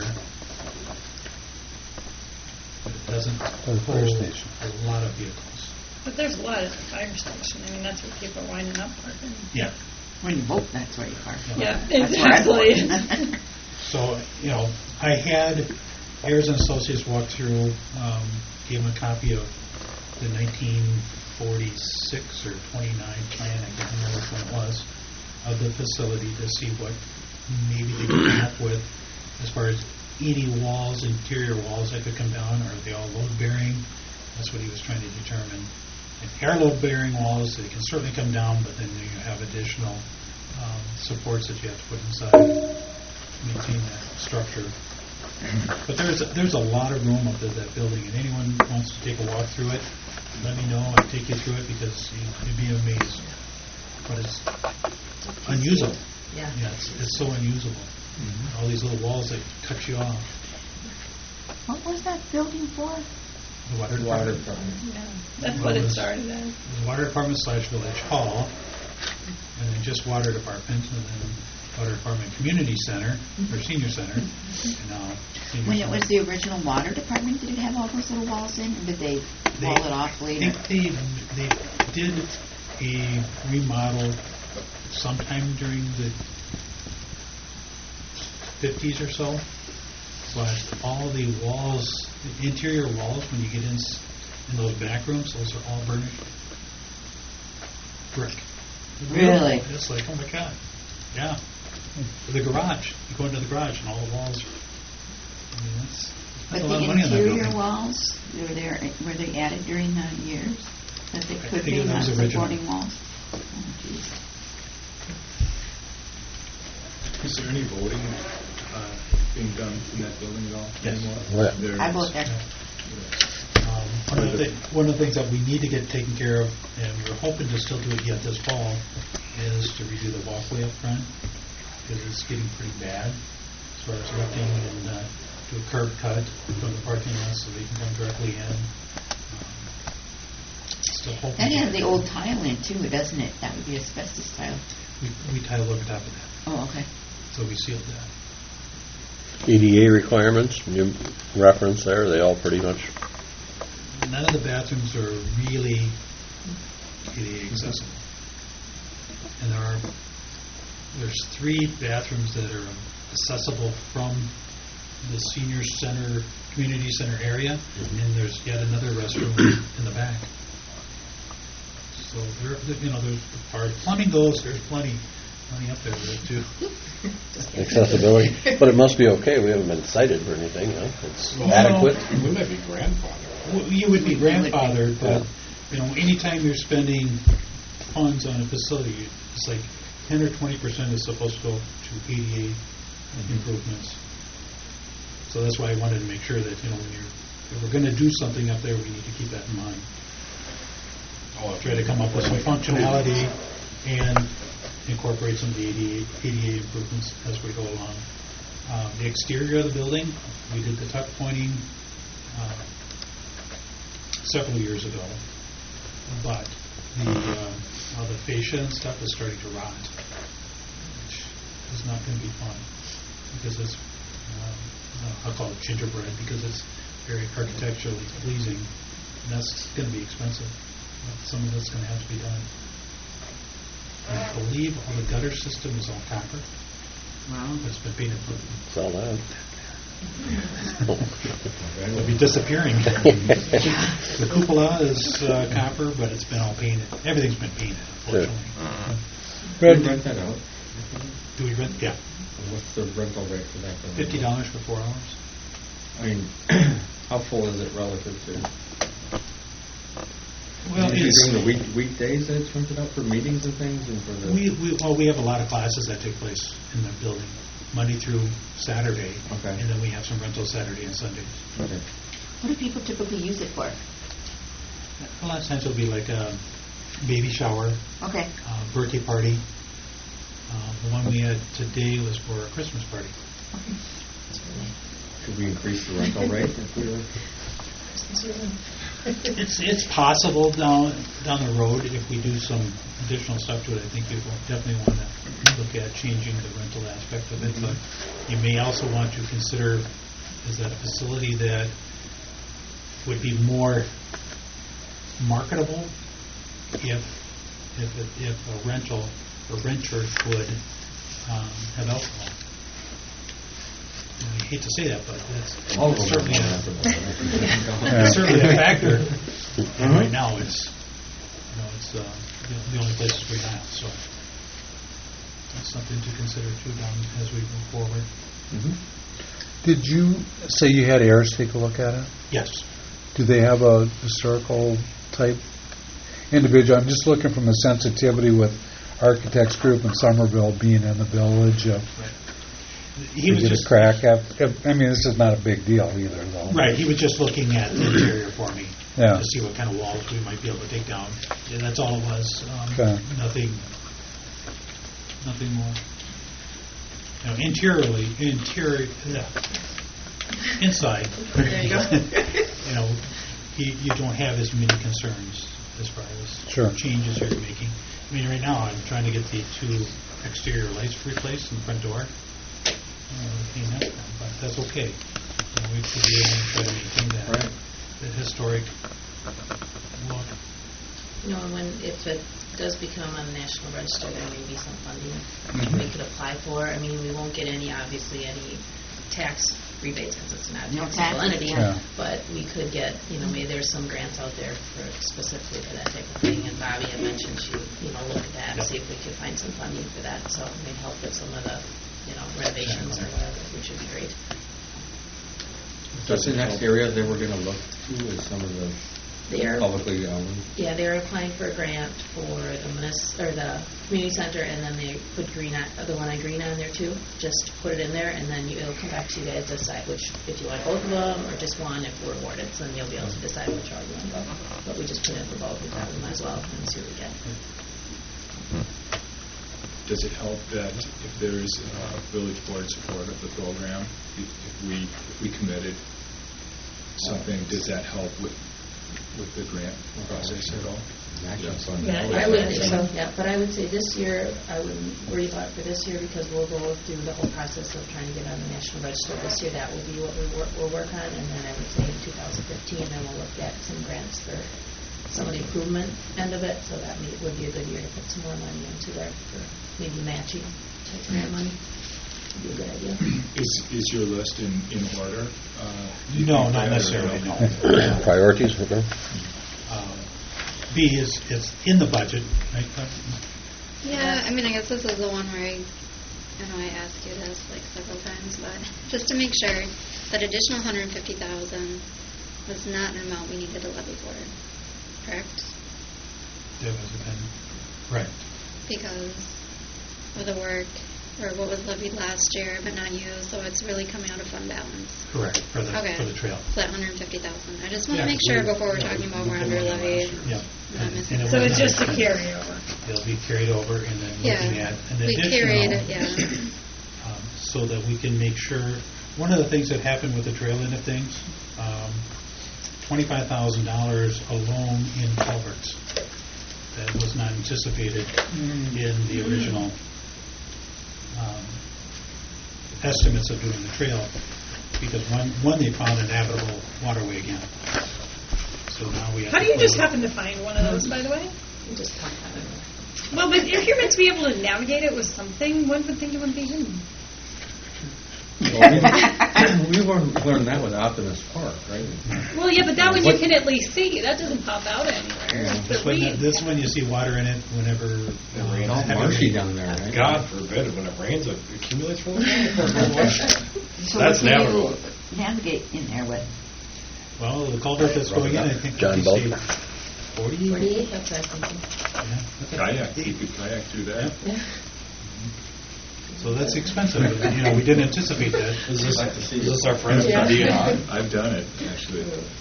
but it doesn't the fire hold station. a lot of vehicles. But there's a lot at the fire station. I mean, that's where people are winding up parking. Yeah. When you vote, that's where you park. Yeah, That's where I exactly. vote. So, I had Ayers and Associates walk through, gave them a copy of the 1946 or 29 plan, I can't remember which one it was, of the facility to see what maybe they could come up with as far as any walls, interior walls that could come down. Are they all load-bearing? That's what he was trying to determine. If they're load-bearing walls, they can certainly come down, but then you have additional supports that you have to put inside to maintain that structure. But there's a lot of room up at that building, and anyone wants to take a walk through it, let me know. I'll take you through it because you'd be amazed. But it's unusable. Yeah. It's so unusable. All these little walls that cut you off. What was that building for? The water Water department. department. Yeah, that's what it started as. The water department / village hall, and then just water department, and then water department community center, or senior center, and now senior When it center. was the original water department, did it have all those little walls in, or did they wall it off I later? think they did a remodel sometime during the 50s or so, but all the walls, the interior walls, when you get in those back rooms, those are all burnished brick. Really? It's like, oh my God. Yeah. The garage. You go into the garage and all the walls are, I mean, that's But a lot of the money on that interior building. walls, were they added during the years? That they I could think be that not was original. supporting walls? Oh, geez. Is there any voting being done in that building at all Yes. anymore? Yeah. There I is. vote there. One of the things that we need to get taken care of, and we're hoping to still do it yet this fall, is to redo the walkway up front, because it's getting pretty bad as far as lifting and do a curb cut from the parking lot so they can come directly in. Still hoping. That to has get the there. old tile in too, doesn't it? That would be asbestos tile. We tiled over top of that, Oh, okay. so we sealed that. EDA requirements, you reference there, they all pretty much, None of the bathrooms are really ADA accessible. And there's 3 bathrooms that are accessible from the senior center, community center area, and there's yet another restroom in the back. So as far as plumbing goes, there's plenty up there too. accessibility, but it must be okay, we haven't been cited for anything, huh? It's Well, adequate. We might be grandfathered. You would be grandfathered, but anytime you're spending funds on a facility, it's like 10 or 20% is supposed to go to ADA improvements. So that's why I wanted to make sure that if we're going to do something up there, we need to keep that in mind. Try to come up with some functionality and incorporate some of the ADA improvements as we go along. The exterior of the building, we did the tuck pointing several years ago, but the fascia and stuff is starting to rot, which is not going to be fun because it's I'll call it gingerbread because it's very architecturally pleasing, and that's going to be expensive. Some of that's going to have to be done. I believe all the gutter system is all copper. Wow. It's been painted blue. Sell that. It'll be disappearing. The cupola is copper, but it's been all painted. Everything's been painted, unfortunately. Do we rent that out? Do we rent? Yeah. What's the rental rate for that building? $50 for 4 hours. I mean, how full is it relative to? Well, Usually it's, during the weekdays that it's rented out for meetings and things, and for the. we have a lot of classes that take place in the building, Monday through Saturday, Okay. and then we have some rental Saturday and Sundays. Okay. What do people typically use it for? A lot of times it'll be like a baby shower, Okay. birthday party. The one we had today was for a Christmas party. Could we increase the rental rate if we were? It's possible down the road, if we do some additional stuff to it, I think we will definitely want to look at changing the rental aspect of it. But you may also want to consider, is that a facility that would be more marketable if a rental or renter could have alcohol. I hate to say that, but that's certainly a factor. And right now, it's the only places we have. So that's something to consider too as we move forward. Did you say you had Ayers take a look at it? Yes. Do they have a historical type individual? I'm just looking from the sensitivity with Architects Group and Somerville being in the village. Right. He was get just a crack at. I mean, this is not a big deal either, though. right. He was just looking at the interior for me Yeah. to see what kind of walls we might be able to take down. Yeah, that's all it was. Okay. Nothing more. Interiorly, inside. There you go. You don't have as many concerns as far as Sure. changes you're making. I mean, right now I'm trying to get the 2 exterior lights replaced in the front door. But that's okay. We should be able to try to maintain that, that historic look. And if it does become on the National Register, there may be some funding we could apply for. I mean, we won't get any tax rebates because it's not a No taxable taxes. entity. Yeah. But we could get, maybe there's some grants out there specifically for that type of thing. And Bobby had mentioned she would, look at that and see if we could find some funding for that. So it may help with some of the, renovations or whatever, which would be great. That's the next area that we're going to look to is some of the They're publicly owned. Yeah, they're applying for a grant for the community center, and then they put the one on Green on there too. Just put it in there, and then it'll come back to you guys to decide if you want both of them or just one. If we're awarded, so then you'll be able to decide which route you want to go. But we just put in for both. We thought we might as well and see what we get. Does it help that if there's village board support of the program, if we committed something, does that help with the grant process at all? I would think so, yeah. But I would say this year, I wouldn't worry about it for this year because we'll go through the whole process of trying to get on the National Register this year. That will be what we'll work on. And then I would say in 2015, then we'll look at some grants for some of the improvement end of it. So that would be a good year to put some more money into there for maybe matching type grant money. Would be a good idea. Is your list in order? No, not necessarily, no. Priorities, okay. B is in the budget, right? Yeah, I mean, I guess this is the one where I know I asked you this like several times, but just to make sure, that additional $150,000 was not an amount we needed to levy for, correct? That was right. Because of the work, or what was levied last year but not used, so it's really coming out of fund balance. Correct, for the trail. So that $150,000. I just want to make sure before we're talking about we're under levy. Yeah. So it's just a carryover. It'll be carried over, and then looking at an we additional. Carried it, so that we can make sure. One of the things that happened with the trail end of things, $25,000 alone in culverts that was not anticipated in the original estimates of doing the trail, because one they found a navigable waterway again. So now we have. How do you just happen to find one of those, by the way? You just talk about it. Well, but if you're meant to be able to navigate it with something, one would think it would be hidden. Well, we learned that with Optimus Park, right? Well, yeah, but that one you can at least see. That doesn't pop out anywhere. This one you see water in it whenever It's all marshy down there, right? God forbid, when it rains, it accumulates for the So That's what can navigable. you navigate in there with? Well, the culvert that's going in, I think John we Bolt. saved 40. 48, that's what I was thinking. Yeah, that's a- Kayak, you could kayak through that. Yeah. So that's expensive. We didn't anticipate that. Is this our friends from DNR? I've done it, actually.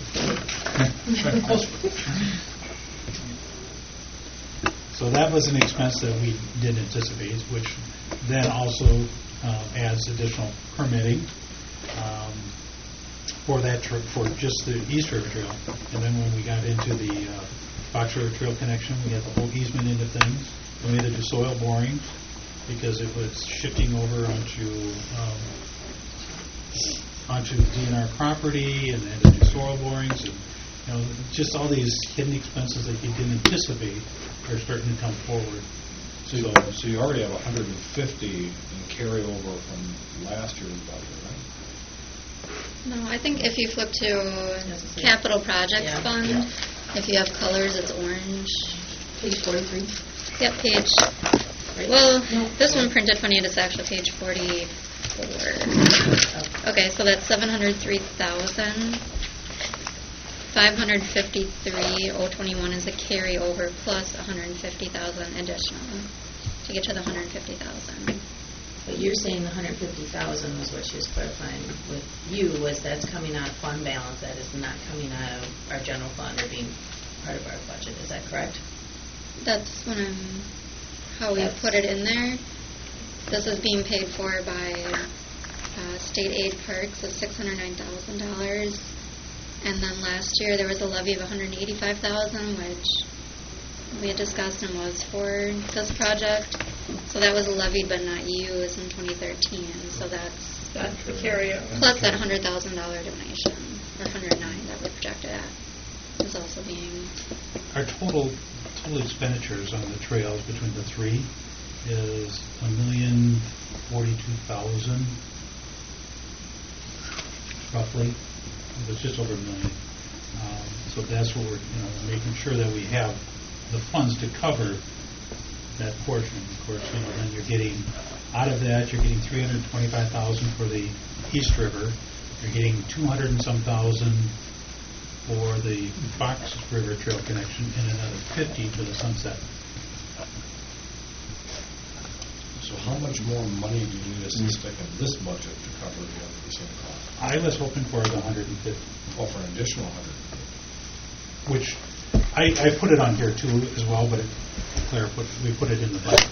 So that was an expense that we didn't anticipate, which then also adds additional permitting. for that, for just the East River Trail. And then when we got into the Fox River Trail connection, we had the whole easement into things. And we had to do soil borings because it was shifting over onto DNR property, and they had to do soil borings, and just all these hidden expenses that you didn't anticipate are starting to come forward. So you already have 150 in carryover from last year's budget, right? No, I think if you flip to capital projects fund, if you have colors, it's orange. Page 43. Yep, page. Right. Well, this one printed funny. It's actually page 44. Okay, so that's 703,000. 553,021 is a carryover plus 150,000 additional to get to the 150,000. But you're saying the 150,000 was what she was clarifying with you, was that's coming out of fund balance, that is not coming out of our general fund or being part of our budget. Is that correct? That's how we put it in there. This is being paid for by state aid parks of $609,000. And then last year there was a levy of $185,000, which we had discussed and was for this project. So that was levied but not used in 2013. So that's the carryover. Plus that $100,000 donation, or $109,000 that we projected at, is also being. Our total expenditures on the trails between the three is $1,042,000, roughly. It was just over $1 million. So that's what we're making sure that we have the funds to cover that portion. Of course, then you're getting out of that, you're getting $325,000 for the East River. You're getting $200 and some thousand for the Fox River Trail connection, and another $50 for the Sunset. So how much more money do you need us to spend in this budget to cover the other percent cost? I was hoping for the 150. Oh, for an additional 150. Which I put it on here too as well, but Claire we put it in the budget.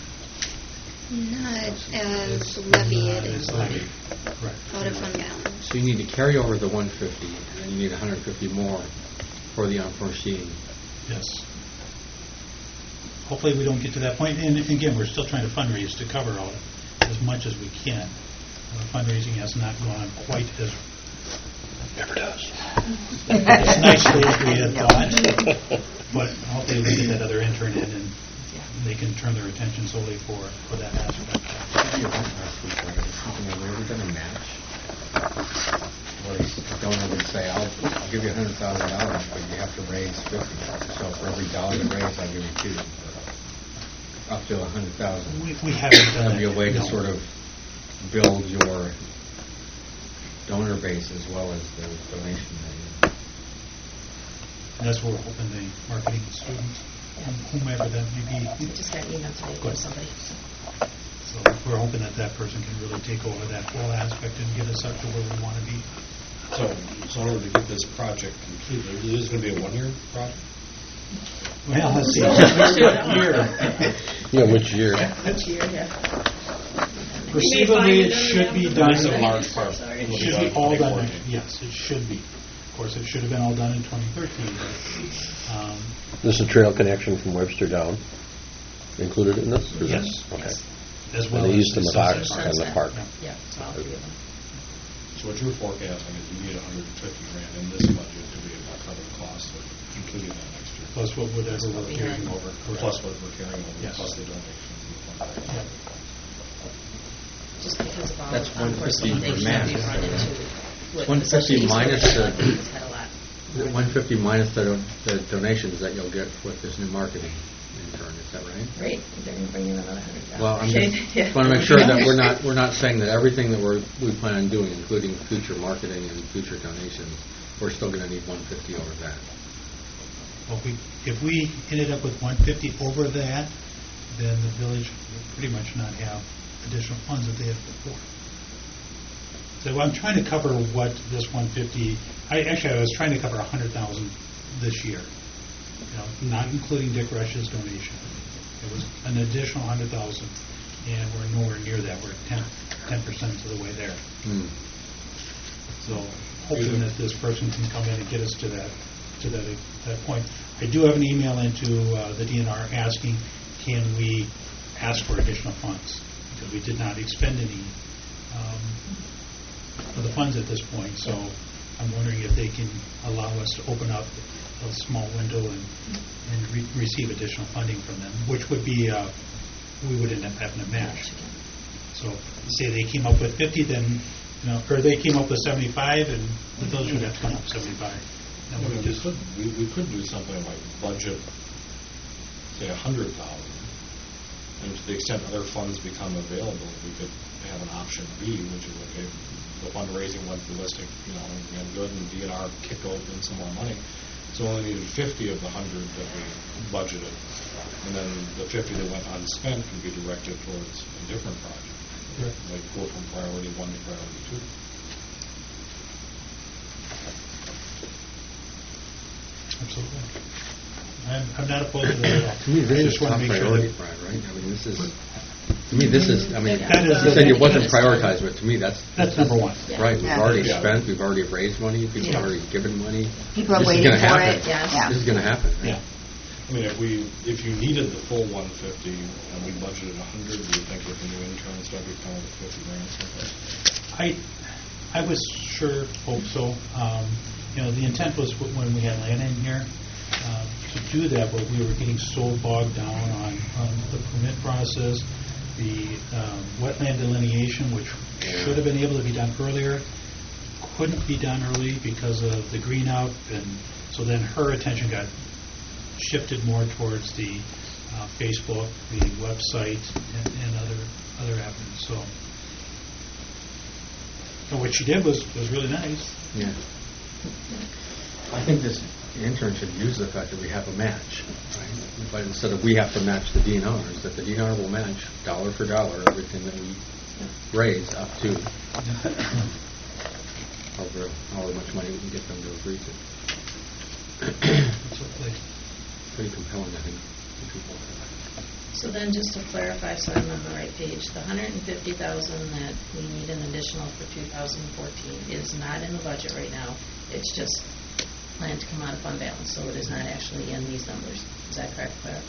Not as levied. It's levied, correct. Out of fund balance. So you need to carry over the 150, and then you need 150 more for the unforeseen. Yes. Hopefully we don't get to that point. And again, we're still trying to fundraise to cover all as much as we can. Fundraising has not gone quite as Never does. as nicely as we had thought. But hopefully we get that other intern in and they can turn their attention solely for that aspect. Something I've never done a match. Where a donor would say, I'll give you $100,000, but you have to raise 50. So for every dollar you raise, I'll give you 2. Up to 100,000. We haven't done That'd be a way to sort of build your donor base as well as the donation value. And that's what we're hoping the marketing students, whomever that may be. I just got an email today from somebody. So we're hoping that person can really take over that whole aspect and get us up to where we want to be. So in order to get this project completed, it is going to be a one-year project? Well, let's see. Yeah, which year? Which year, yeah. Perceivably, it should be done. It's a large part. It should be all done. Yes, it should be. Of course, it should have been all done in 2013. But, This is a trail connection from Webster down. Included in this? Or is yes. that- Okay. As well And the as east and the Sunset Fox Park. and the park. Yeah, so all three of them. So what you're forecasting is you need $150,000 in this budget to be able to cover the costs of including that next year. Plus whatever we're carrying over. Plus what we're carrying over, Yes. plus the donations and the fundraising. Yeah. Just because of all That's the unforeseen 150 things per that we man. run into. with 150 especially minus East the- River has had a lot. 150 minus the donations that you'll get with this new marketing intern, is that right? Great, they're going to bring in another 100,000. Well, I'm Okay, just yeah. want to make sure that we're not saying that everything that we plan on doing, including future marketing and future donations, we're still going to need 150 over that. Well, if we ended up with 150 over that, then the village would pretty much not have additional funds that they had before. So I'm trying to cover what this 150. I was trying to cover 100,000 this year. Not including Dick Rush's donation. It was an additional 100,000, and we're nowhere near that. We're 10% of the way there. Hmm. So hoping that this person can come in and get us to that point. I do have an email into the DNR asking, can we ask for additional funds? Because we did not expend any of the funds at this point, so I'm wondering if they can allow us to open up a small window and receive additional funding from them, which would be, we would end up having to match. So say they came up with 50, then, or they came up with 75, and the village would have to come up with 75. And we just We could do something like budget, say, 100,000, and to the extent other funds become available, we could have an option B, which is, okay, the fundraising went ballistic, and good, and DNR kicked in some more money. So we only needed 50 of the 100 that we budgeted, and then the 50 that went unspent could be directed towards a different project, like go from priority 1 to priority 2. absolutely. I'm not opposed to that at all. To me, this I is just want top to make sure priority, that Brian, right? I mean, this is, to me, this is, I mean, That is you said it the- wasn't prioritized, but to me, that's number one. right. We've Yeah. already Yeah. spent, we've already raised money, people have Yeah. already given money. People are This is waiting gonna for happen. it. Yes. Yeah. This is going to happen. Right? Yeah. I mean, if you needed the full 150 and we budgeted 100, do you think with the new intern and stuff, we'd come up with 50 grand someplace? I was sure, hope so. The intent was when we had Lana in here to do that, but we were getting so bogged down on the permit process, the wetland delineation, which should have been able to be done earlier, couldn't be done early because of the green up, and so then her attention got shifted more towards the Facebook, the website, and other avenues. So what she did was really nice. Yeah. I think this intern should use the fact that we have a match, right? But instead of we have to match the DNRs, that the DNR will match dollar for dollar everything that we raise up to however much money we can get them to agree to. Absolutely. Pretty compelling, I think, for people. So then, just to clarify, so I'm on the right page, the 150,000 that we need an additional for 2014 is not in the budget right now. It's just planned to come out of fund balance, so it is not actually in these numbers. Is that correct, Claire?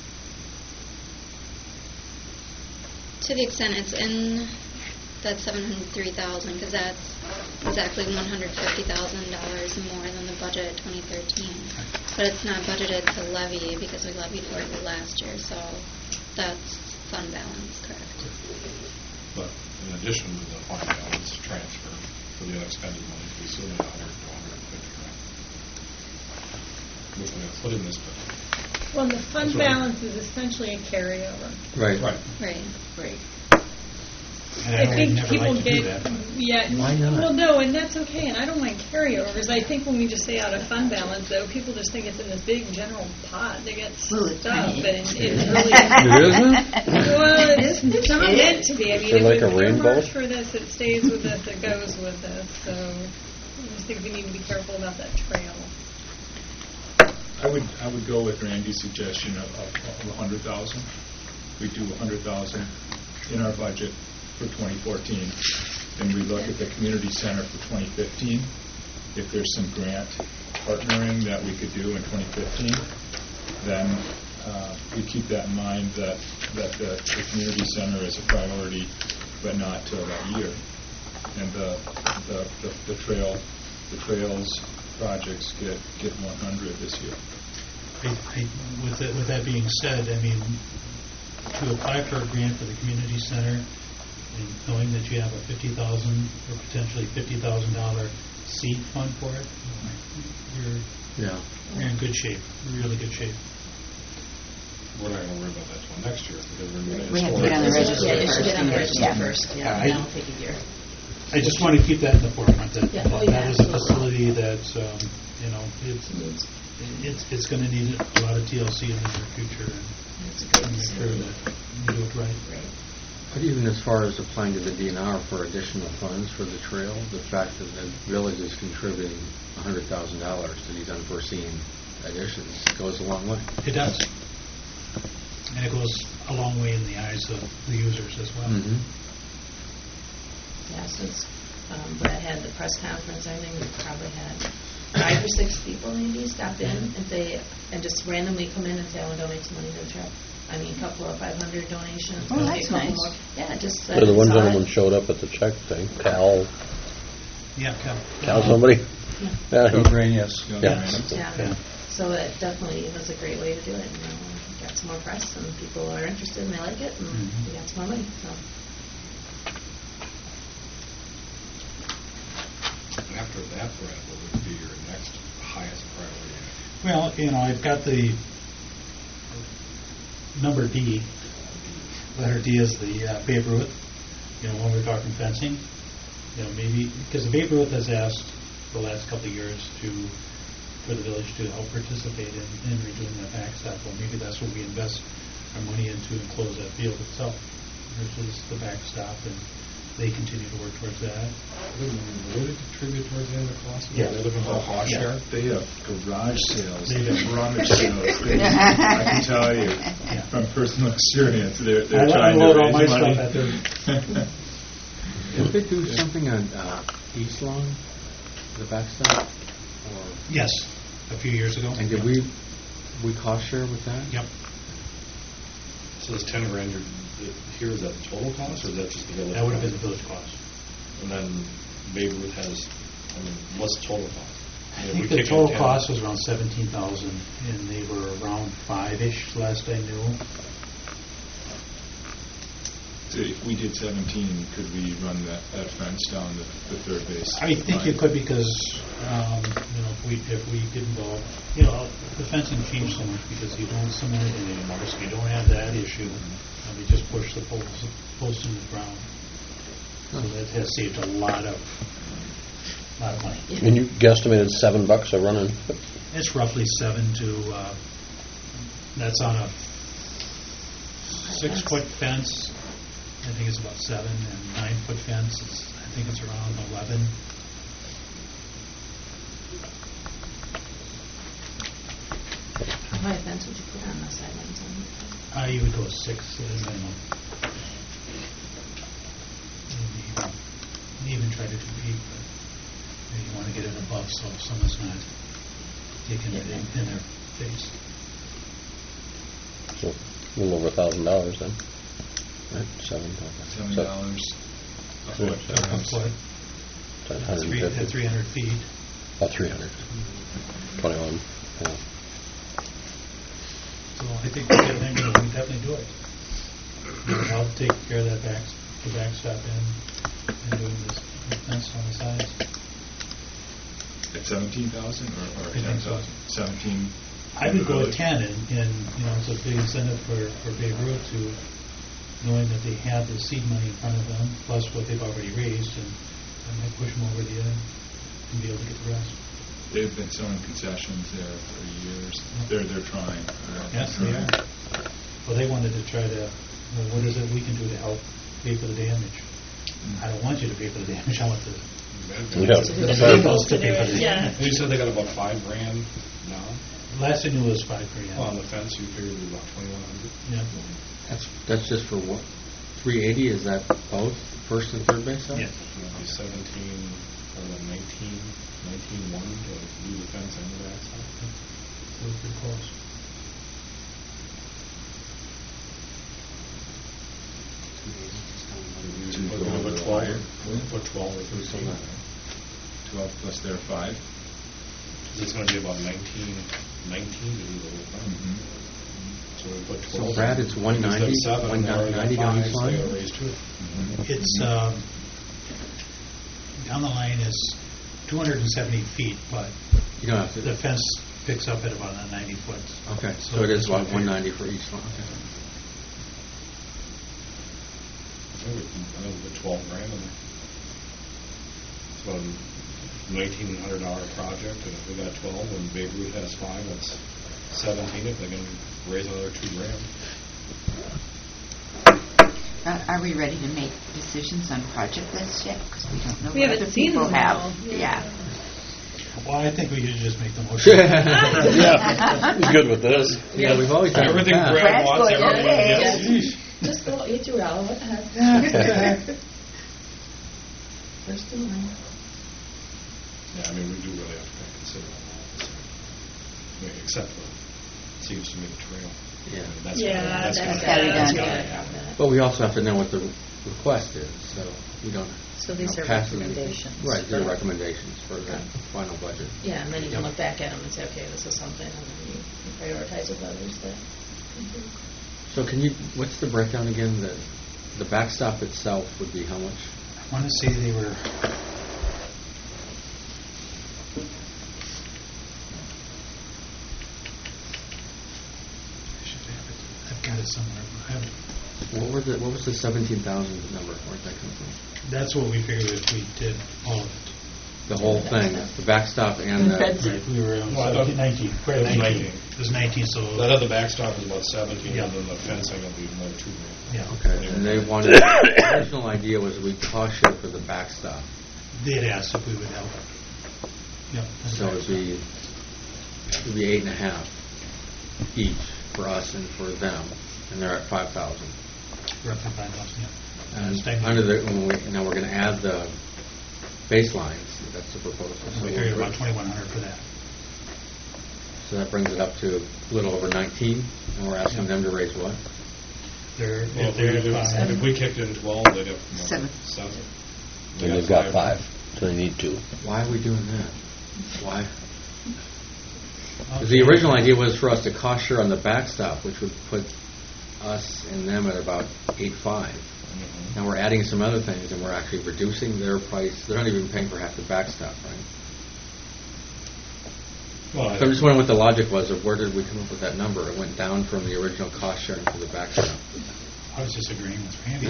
To the extent it's in that 703,000, because that's exactly $150,000 more than the budget 2013. But it's not budgeted to levy because we levied for it last year, so that's fund balance, correct? But in addition to the fund balance transfer for the unexpended money, we still need 100 to 150 grand, which we're going to put in this budget. Well, the fund That's right. balance is essentially a carryover. Right. Right. Right. Right. And I think never people like to do get, that. yeah. Why not? Well, no, and that's okay, and I don't mind carryovers. I think when we just say out of fund balance, though, people just think it's in this big general pot. They get Ooh, it's stuff, tiny. and it's really. It isn't? Well, it's not meant to be. I mean, Is it like if a it's rainbow? earmarked for this, it stays with this, it goes with this. So I just think we need to be careful about that trail. I would go with Randy's suggestion of 100,000. We do 100,000 in our budget for 2014, and we look at the community center for 2015. If there's some grant partnering that we could do in 2015, then we keep that in mind that the community center is a priority, but not till that year. And the trails projects get 100 this year. With that being said, I mean, to apply for a grant for the community center, and knowing that you have a $50,000 or potentially $50,000 seed fund for it, you're in good shape, really good shape. We're not going to worry about that till next year because we're going to We have to get on the register. Yeah, it should get on the register Yeah. first. Yeah, Yeah, that'll take a year. I just want to keep that in the forefront, that Yeah. Oh, yeah, that is a absolutely. facility that's, it's going to need a lot of TLC in the near future, It's a good and make sure facility. that we do it right. Right. But even as far as applying to the DNR for additional funds for the trail, the fact that the village is contributing $100,000 to these unforeseen additions goes a long way. It does. And it goes a long way in the eyes of the users as well. Mm-hmm. Yeah, so it's Brad had the press conference, I think we probably had 5 or 6 people maybe stop in and say, and just randomly come in and say, I want to donate some money to the trail. I mean, a couple of 500 donations. Oh, maybe that's a couple nice. more. Yeah, just. The one saw gentleman it. showed up at the check thing, Cal Yeah, somebody? Yeah, Bill he- Granius. yeah. Yeah. So it definitely was a great way to do it. We got some more press, and people are interested, and they like it, and we got some more money. So. After that, Brad, what would be your next highest priority? Well, I've got the number D. Letter D is the Babe Ruth. When we're talking fencing, maybe because the Babe Ruth has asked the last couple of years for the village to help participate in redoing that backstop. Well, maybe that's what we invest our money into and close that field itself versus the backstop, and they continue to work towards that. Would it contribute towards the end of the cost? Yeah. They live in Bell Hawes Yeah. Yard. They have garage sales, They they do. have rummage sales. I can tell you from personal experience, they're trying to load all raise my money. stuff at their. Did they do something on East Lawn, the backstop? Or, Yes, a few years ago. and did we cost share with that? Yep. So this 10 grand here, is that the total cost, or is that just the village? That would have been the village cost. And then Babe Ruth has, what's the total cost? I think the total cost was around 17,000, and they were around 5-ish last I knew. So if we did 17, could we run that fence down the third base? I think you line? could because, if we get involved, the fencing changed so much because you don't cement it anymore, so you don't have that issue. They just push the post in the ground. So that has saved a lot of money. And you guesstimated $7 a run-in? It's roughly 7 to, that's on a 6-foot fence. I think it's about 7, and 9-foot fence, I think it's around 11. How high a fence would you put on the sidelines? You would go 6 at a minimum. Maybe even try to 2 feet, but you want to get it above so someone's not taking it in their face. So, a little over $1,000 then. Right, $7. $7 a foot. A foot, at 150. 300 feet. About 300. 21. Yeah. So I think we definitely do it. I'll take care of that the backstop and doing this fence on the sides. At 17,000 or I think so. 10,000? 17. I would go at 10, and it's a big incentive for Babe Ruth to, knowing that they have the seed money in front of them, plus what they've already raised, and I might push them over the edge and be able to get the rest. They've been selling concessions there for years. They're trying. Yes, they are. Well, they wanted to try to, what is it we can do to help pay for the damage? I don't want you to pay for the damage, I want the Yeah. vehicles to pay for the Yeah. damage. You said they got about $5 grand now? Last I knew was $5 grand. On the fence, you figured it was about 2,100. Yeah. That's just for what? 380, is that both first and third base? Yeah. So it'd be 17, or 19.1 to do the fence and the backside. That was pretty close. You put 12 or 13. 12 plus their 5. It's going to be about 19 to do the whole thing. So we put 12. So Brad, it's 190, Instead of 7, they already got 190 down 5, each so they line? got raised 2. It's, down the line is 270 feet, but You don't have the to. fence picks up at about 90 foot. Okay, so it is about 190 for each one. Okay. I would put 12 grand in there. It's about a $1,900 project, and if we got 12, and Babe Ruth has 5, that's 17. If they can raise another 2 grand. Are we ready to make decisions on project lists yet? Because we don't know We what haven't other seen people them have. all. Yeah. Well, I think we should just make the motion. Yeah, he's good with this. Yeah, we've always done Everything that. Brad Brad's wants, going everyone okay. gets. Just go eat your out. What the heck? First in line. Yeah, I mean, we do really have to kind of consider all this. I mean, except for, it seems to me, the trail. Yeah. I mean, that's Yeah, gotta- that's gotta be done. gotta happen. But we also have to know what the request is, so we don't. So these are pass them- recommendations. Right, they're recommendations for the final budget. Yeah, and then you can look back at them and say, okay, this is something, and then you prioritize with others that. So can you, what's the breakdown again? The backstop itself would be how much? I want to say they were, I should have it, I've got it somewhere. I have it. What was the 17,000 number? Where'd that come from? That's what we figured if we did all of it. The whole thing, the backstop and the. Right, we were on Well, I thought- 19. We're at It was 19. 19. It was 19, so, That other backstop is about 17, Yeah. and then the fencing will be another 2 grand. yeah. Okay, and they wanted, the original idea was we cost share for the backstop. They had asked if we would help. Yep. So it'd be 8.5 each for us and for them, and they're at 5,000. Roughly 5,000, yeah. And Stipend. under now we're going to add the baselines. That's the proposal. So We figured about 2,100 for that. So that brings it up to a little over 19, and we're asking them to raise what? They're, Well, if they're at if we kicked in 12, they'd have. 7. 7. And they've got 5, so they need 2. Why are we doing that? Why? Because the original idea was for us to cost share on the backstop, which would put us and them at about 8.5. Now we're adding some other things, and we're actually reducing their price. They're not even paying for half the backstop, right? Well, So I'm just wondering what the logic was of where did we come up with that number? It went down from the original cost sharing to the backstop. I was just agreeing with Randy.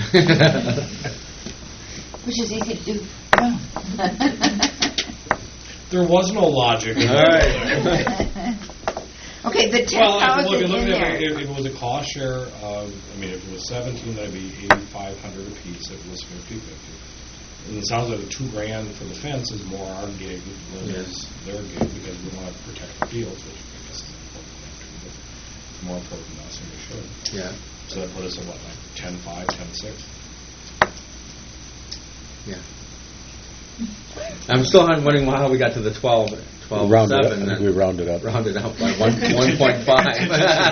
Which is easy to do. there was no logic. All right. Okay, the Well, if 10,000 you look in at there. it, if it was a cost share of, I mean, if it was 17, that'd be 8,500 apiece. If it was 50-50. And it sounds like the $2 grand for the fence is more our gig than it is their gig because we want to protect the fields, which I guess is an important thing too. But it's more important than us, and we should. Yeah. So that put us at what, like 10.5, 10.6? Yeah. I'm still wondering how we got to the 12, We rounded up. 7, I think we rounded up. rounded out by 1.5.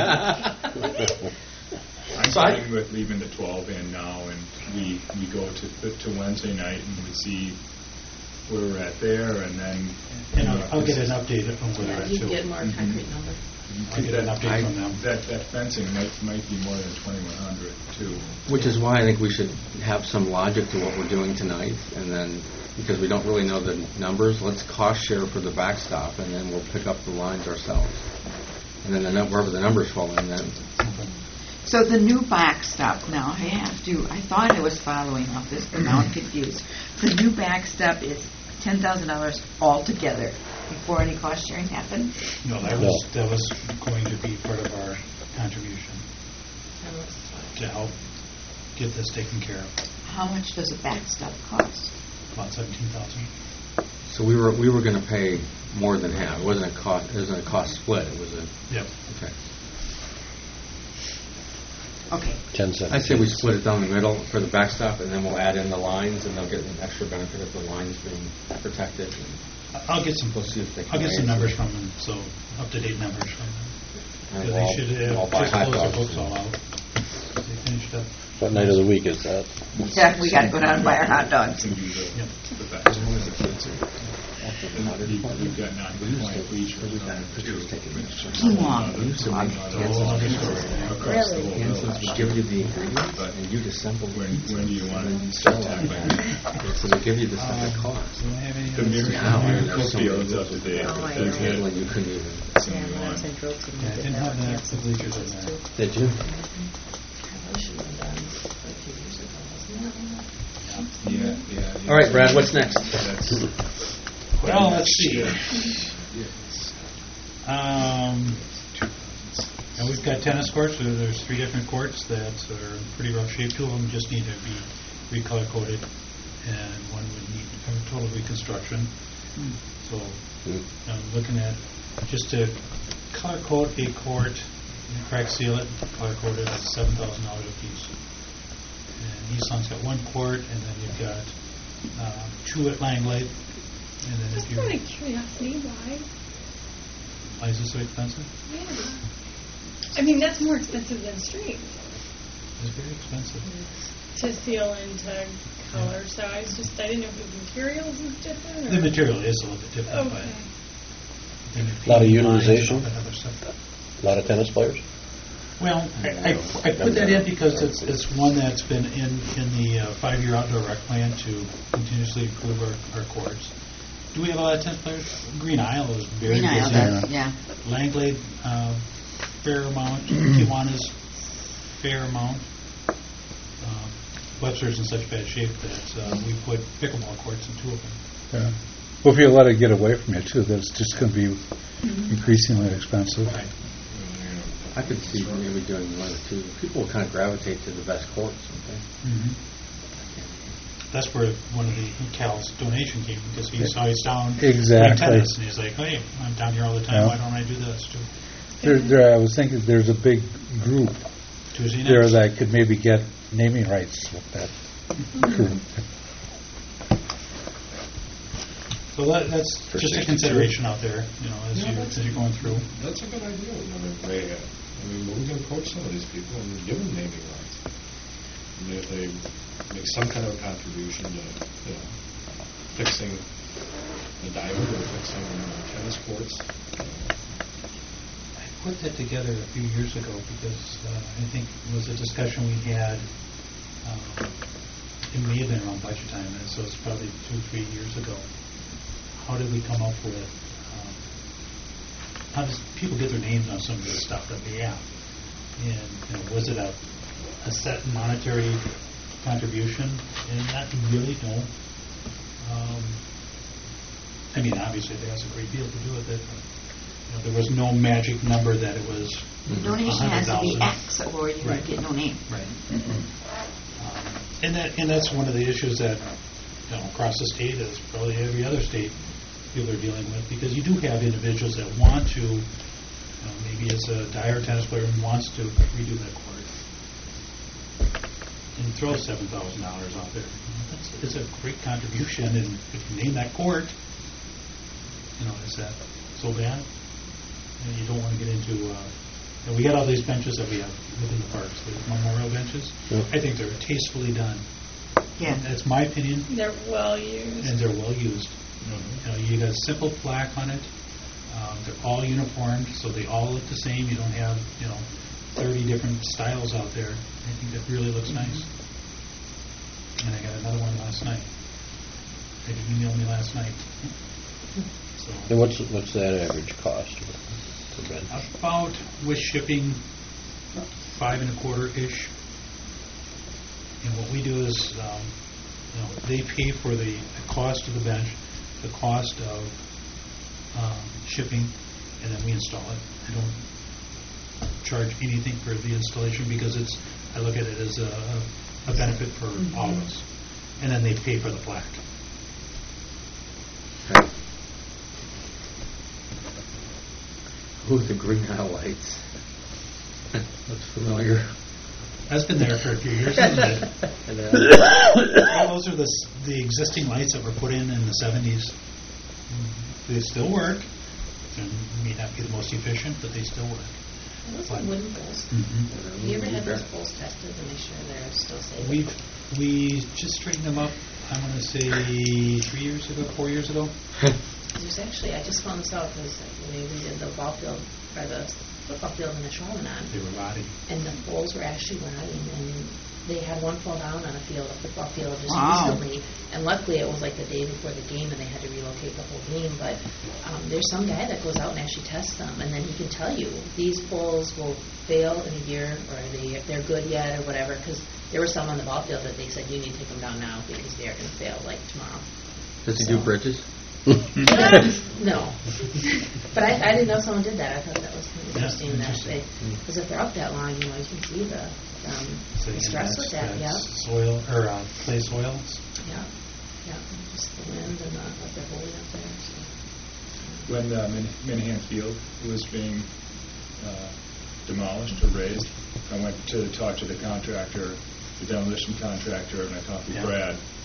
I'm So I- fine with leaving the 12 in now, and we go to Wednesday night, and we see where we're at there, and then... And I'll get an update on where they're at, You can too. get more concrete number. I'll get an update from them. That fencing might be more than 2,100, too. Which is why I think we should have some logic to what we're doing tonight, and then, because we don't really know the numbers, let's cost share for the backstop, and then we'll pick up the lines ourselves. And then wherever the numbers fall in, then. So the new backstop now, I thought I was following up this, but now I'm confused. The new backstop is $10,000 altogether before any cost sharing happens? No, that was going to be part of our contribution to help get this taken care of. How much does a backstop cost? About 17,000. So we were going to pay more than half. It wasn't a cost split. It was a. Yep. Okay. Okay. 10 cents. I say we split it down the middle for the backstop, and then we'll add in the lines, and they'll get an extra benefit of the lines being protected. I'll get some. We'll see if they can I'll get some raise numbers it. from them, so up-to-date numbers from them. And Because we'll they should all have buy just hot closed their dogs. books all out. They finished up. What night of the week is that? Yeah, we got to go down and buy our hot dogs. And do Yep. the back end of the fencing. And you've got non-compliant bleachers on it, too. Quinoa. We used to make Oh, other story. Across the whole Hansen's building. would give you the ingredients, But and you'd assemble When do you want to sell start it. tackling? So they give you the stuff that costs. Do I have any The other- miracle field's up to date. Oh, I They've know. had And you couldn't even. some Yeah, new when I one. was in Drops, Yeah, I didn't have the bleachers in there. Did you? That should have been done a few years ago, wasn't it? Yeah. All right, Brad, what's next? That's Well, let's see. And we've got tennis courts. So there's 3 different courts that are in pretty rough shape. 2 of them just need to be recolor coated, and 1 would need a total reconstruction. So I'm looking at just to color coat a court, crack seal it, color coat it at $7,000 a piece. And Nissan's got 1 court, and then you've got 2 at Langley, and then Just if you... out of curiosity, why? Why is this so expensive? Yeah. I mean, that's more expensive than straight It's very expensive. to seal into color. So I didn't know if the materials is different. Or? The material is a little bit different, but... Okay. then A lot of painting lines and utilization? all that other stuff. A lot of tennis players? Well, I put that in because it's one that's been in the 5-year outdoor rec plan to continuously improve our courts. Do we have a lot of tennis players? Green Isle is very Green Isle busy. does, yeah. Langley, fair amount. Kiwanis, fair amount. Webster's in such bad shape that we put pickleball courts in 2 of them. Yeah. Well, if you let it get away from you, too, that's just going to be increasingly expensive. Right. I could see maybe doing 1 or 2. People will kind of gravitate to the best courts, don't they? Mm-hmm. That's where one of the Cal's donation came, because he saw he's down Exactly. playing tennis, and he's like, hey, I'm down here all the time, Yeah. why don't I do this too? I was thinking there's a big group Tuesday night. there that could maybe get naming rights with that group. So that's For just a 62. consideration out there, as Yeah, you're going through. That's a good idea. We can approach some of these people and give them naming rights. I mean, if they make some kind of contribution to, fixing the diamond or fixing tennis courts. I put that together a few years ago because I think it was a discussion we had. It may have been around budget time, and so it's probably 2-3 years ago. How did we come up with? How does people get their names on some of the stuff that we have? And was it a set monetary contribution? And not really, no. I mean, obviously, it has a great deal to do with it. But, there was no magic number that it was. The donation has to be 100,000. X, or you Right. would get no name. Right. And that's one of the issues that across the state, as probably every other state, people are dealing with, because you do have individuals that want to, maybe as a dire tennis player who wants to redo that court and throw $7,000 out there. It's a great contribution, and if you name that court, is that so bad? And you don't want to get into. We got all these benches that we have within the parks, the memorial benches. Yep. I think they're tastefully done. Yeah. That's my opinion. They're well used. And they're well used. You got a simple plaque on it. They're all uniformed, so they all look the same. You don't have 30 different styles out there. I think that really looks nice. And I got another one last night. They emailed me last night. So And what's that average cost per bench? about, with shipping, $5.25-ish. And what we do is, they pay for the cost of the bench, the cost of shipping, and then we install it. I don't charge anything for the installation because I look at it as a benefit for all of us. And then they pay for the plaque. Okay. Ooh, the Green Isle lights. Looks familiar. That's been there for a few years, hasn't it? Well, those are the existing lights that were put in the 70s. They still work. They may not be the most efficient, but they still work. Those are wooden poles. Mm-hmm. Have you ever had those poles tested to make sure they're still safe? We just straightened them up, I'm going to say 4 years ago. There's actually, I just found this out because we did the ball field, or the football field in the Shawinigan. They were rotting. And the poles were actually rotting, and they had one fall down on a football field just Wow. recently. And luckily, it was like the day before the game, and they had to relocate the whole game. But there's some guy that goes out and actually tests them, and then he can tell you these poles will fail in a year, or they're good yet, or whatever. Because there were some on the ball field that they said you need to take them down now because they are going to fail like tomorrow. Does he do bridges? No. But I didn't know someone did that. I thought that was kind of interesting. Interesting. Because if they're up that long, you can see the stress with that. Yeah. Soil, or clay soils. Yeah. Yeah. Just the wind and what they're holding up there. So. When Minahan Field was being demolished or raised, I went to talk to the contractor, the demolition contractor, and I talked with Yeah. Brad.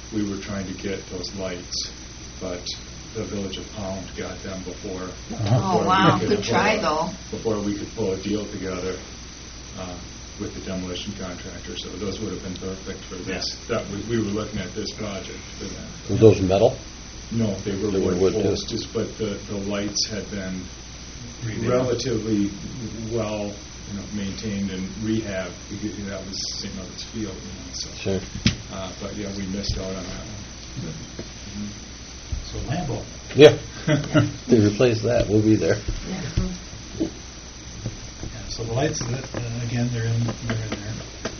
we were trying to get those lights, but the Village of Pound got them before. Oh, wow, good try, though. Before we could pull a deal together with the demolition contractor, so those would have been perfect for this. We were looking at this project for that. Were those metal? No, they were They were wood wood, poles, too. but the lights had been relatively well maintained and rehabbed, because that was St. Margaret's Field, so. Sure. But yeah, we missed out on that one. So Lambeau. Yeah. They replaced that. We'll be there. Yeah, so the lights, again, they're in there.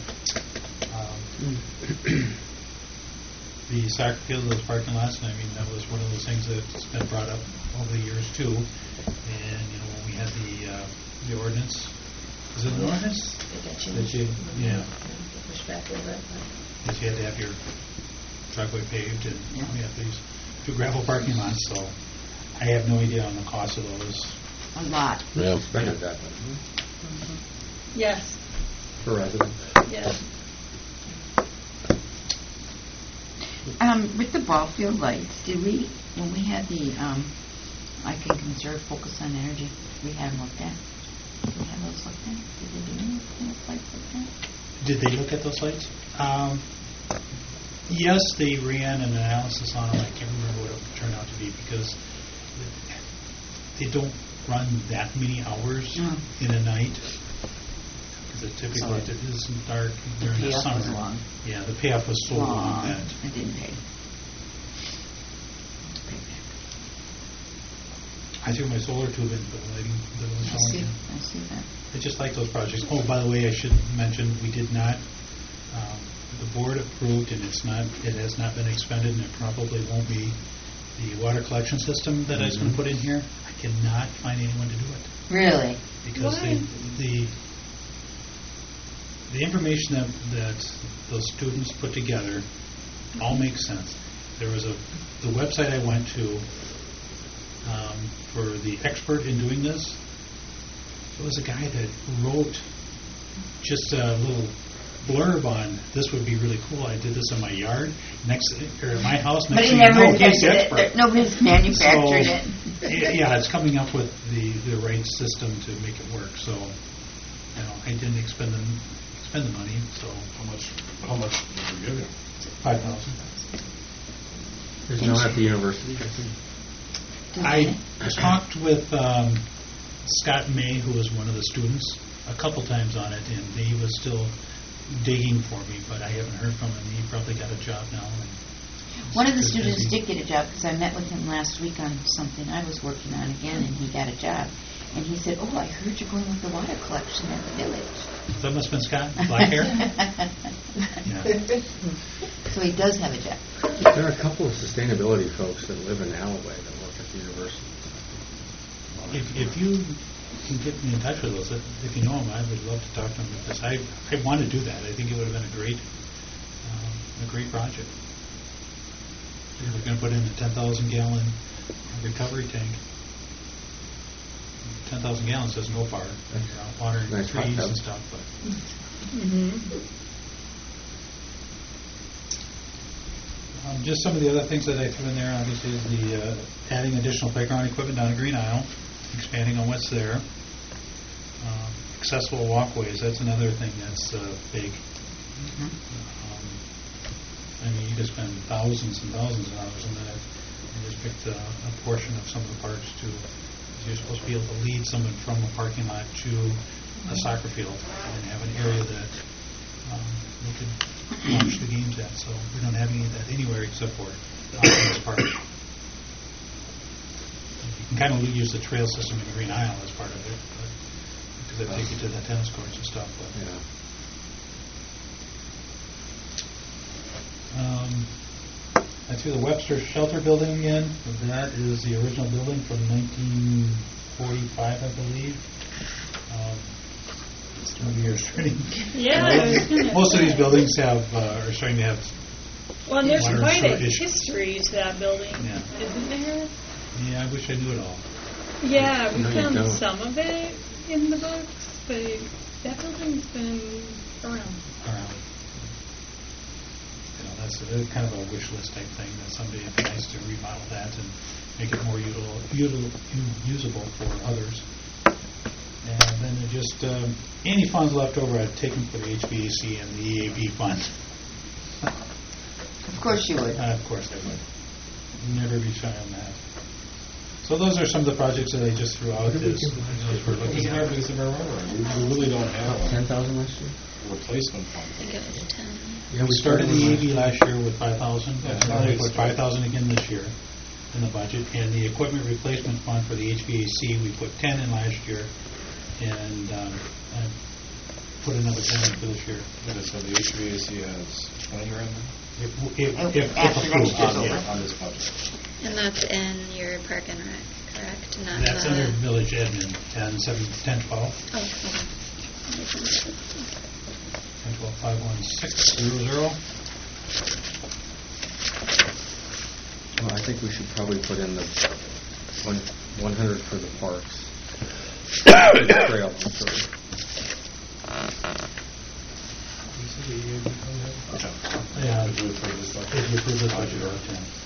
The soccer field, those parking lots, and I mean, that was one of those things that's been brought up over the years too. And, when we had the ordinance, is it an ordinance? It got That changed. you, yeah, Pushed back a little bit. that you had to have your driveway paved, and Yeah. we have these 2 gravel parking lots, so I have no idea on the cost of those. A lot. Yeah. Spend it that way. Yes, For residents. yes. With the ball field lights, when we had the, I Can Conserve Focus on Energy, we had them looked at? Did we have those looked at? Did they do anything with lights looked at? Did they look at those lights? Yes, they ran an analysis on them. I can't remember what it turned out to be, because they don't run that many hours in a night. Because typically it isn't dark during the payoff summer. was long. Yeah, the payoff was so long that It didn't pay. I threw my solar tube in, but the lighting that was showing. I see that. I just like those projects. Oh, by the way, I should mention, we did not, the board approved, and it has not been expended, and it probably won't be, the water collection system that I was going to put in here. I cannot find anyone to do it. Really? Because Why? the information that those students put together all makes sense. There was the website I went to for the expert in doing this. It was a guy that wrote just a little blurb on, this would be really cool. I did this in my yard, or at my house. But Next he thing you never know, he's the invented expert. it. Nobody's manufactured So, it. yeah, it's coming up with the right system to make it work. So, I didn't expend the money. So How much did we give you? 5,000. There's no at the university. I talked with Scott May, who was one of the students, a couple times on it, and he was still digging for me, but I haven't heard from him. He probably got a job now. One of the students did get a job, because I met with him last week on something I was working on again, and he got a job. And he said, I heard you're going with the water collection at the village. That must have been Scott, black hair. Yeah. So he does have a job. There are a couple of sustainability folks that live in Alloway that work at the university. If you can get me in touch with those, if you know them, I would love to talk to them, because I want to do that. I think it would have been a great project. We're going to put in a 10,000-gallon recovery tank. 10,000 gallons doesn't go far. You're out watering Nice hot trees tub. and stuff, but just some of the other things that I threw in there, obviously, is the adding additional playground equipment down at Green Isle, expanding on what's there. Accessible walkways, that's another thing that's big. I mean, you could spend thousands and thousands of dollars on that. I just picked a portion of some of the parks to, you're supposed to be able to lead someone from a parking lot to a soccer field and have an area that we can launch the games at. So we don't have any of that anywhere except for this park. You can kind of use the trail system in Green Isle as part of it, because that take you to the tennis courts and stuff. But Yeah. I threw the Webster Shelter Building in. That is the original building from 1945, I believe. Maybe you're starting. Yeah, I was gonna Most of these say. buildings are starting to have. Well, and there's water quite a shortage. history to that building, Yeah. isn't there? Yeah, I wish I knew it all. Yeah, we No, you found don't. some of it in the books, but that building's been around. Around. It's kind of a wish list type thing, that someday it'd be nice to remodel that and make it more usable for others. And then just, any funds left over, I'd take them for the HVAC and the EAB fund. Of course you would. Of course I would. Never be shy on that. So those are some of the projects that I just threw out as we're looking at. We really don't have a 10,000 last year? replacement fund. I think it was 10. Yeah, we started the EAB last year with 5,000. We put 5,000 again this year in the budget. And the equipment replacement fund for the HVAC, we put 10 in last year, and put another 10 in for this year. Okay, so the HVAC has 20 right now? If After next approved, year's yeah. over. On this budget. And that's in your park and rec, correct? Not That's the... under village admin, 10, 7, 10, 12. Oh, okay. 10, 12, 5, 1, 6, 0, 0. Well, I think we should probably put in the 100 for the parks. Trail, I'm sorry. Yeah, If we approve this budget. if you approve the budget, or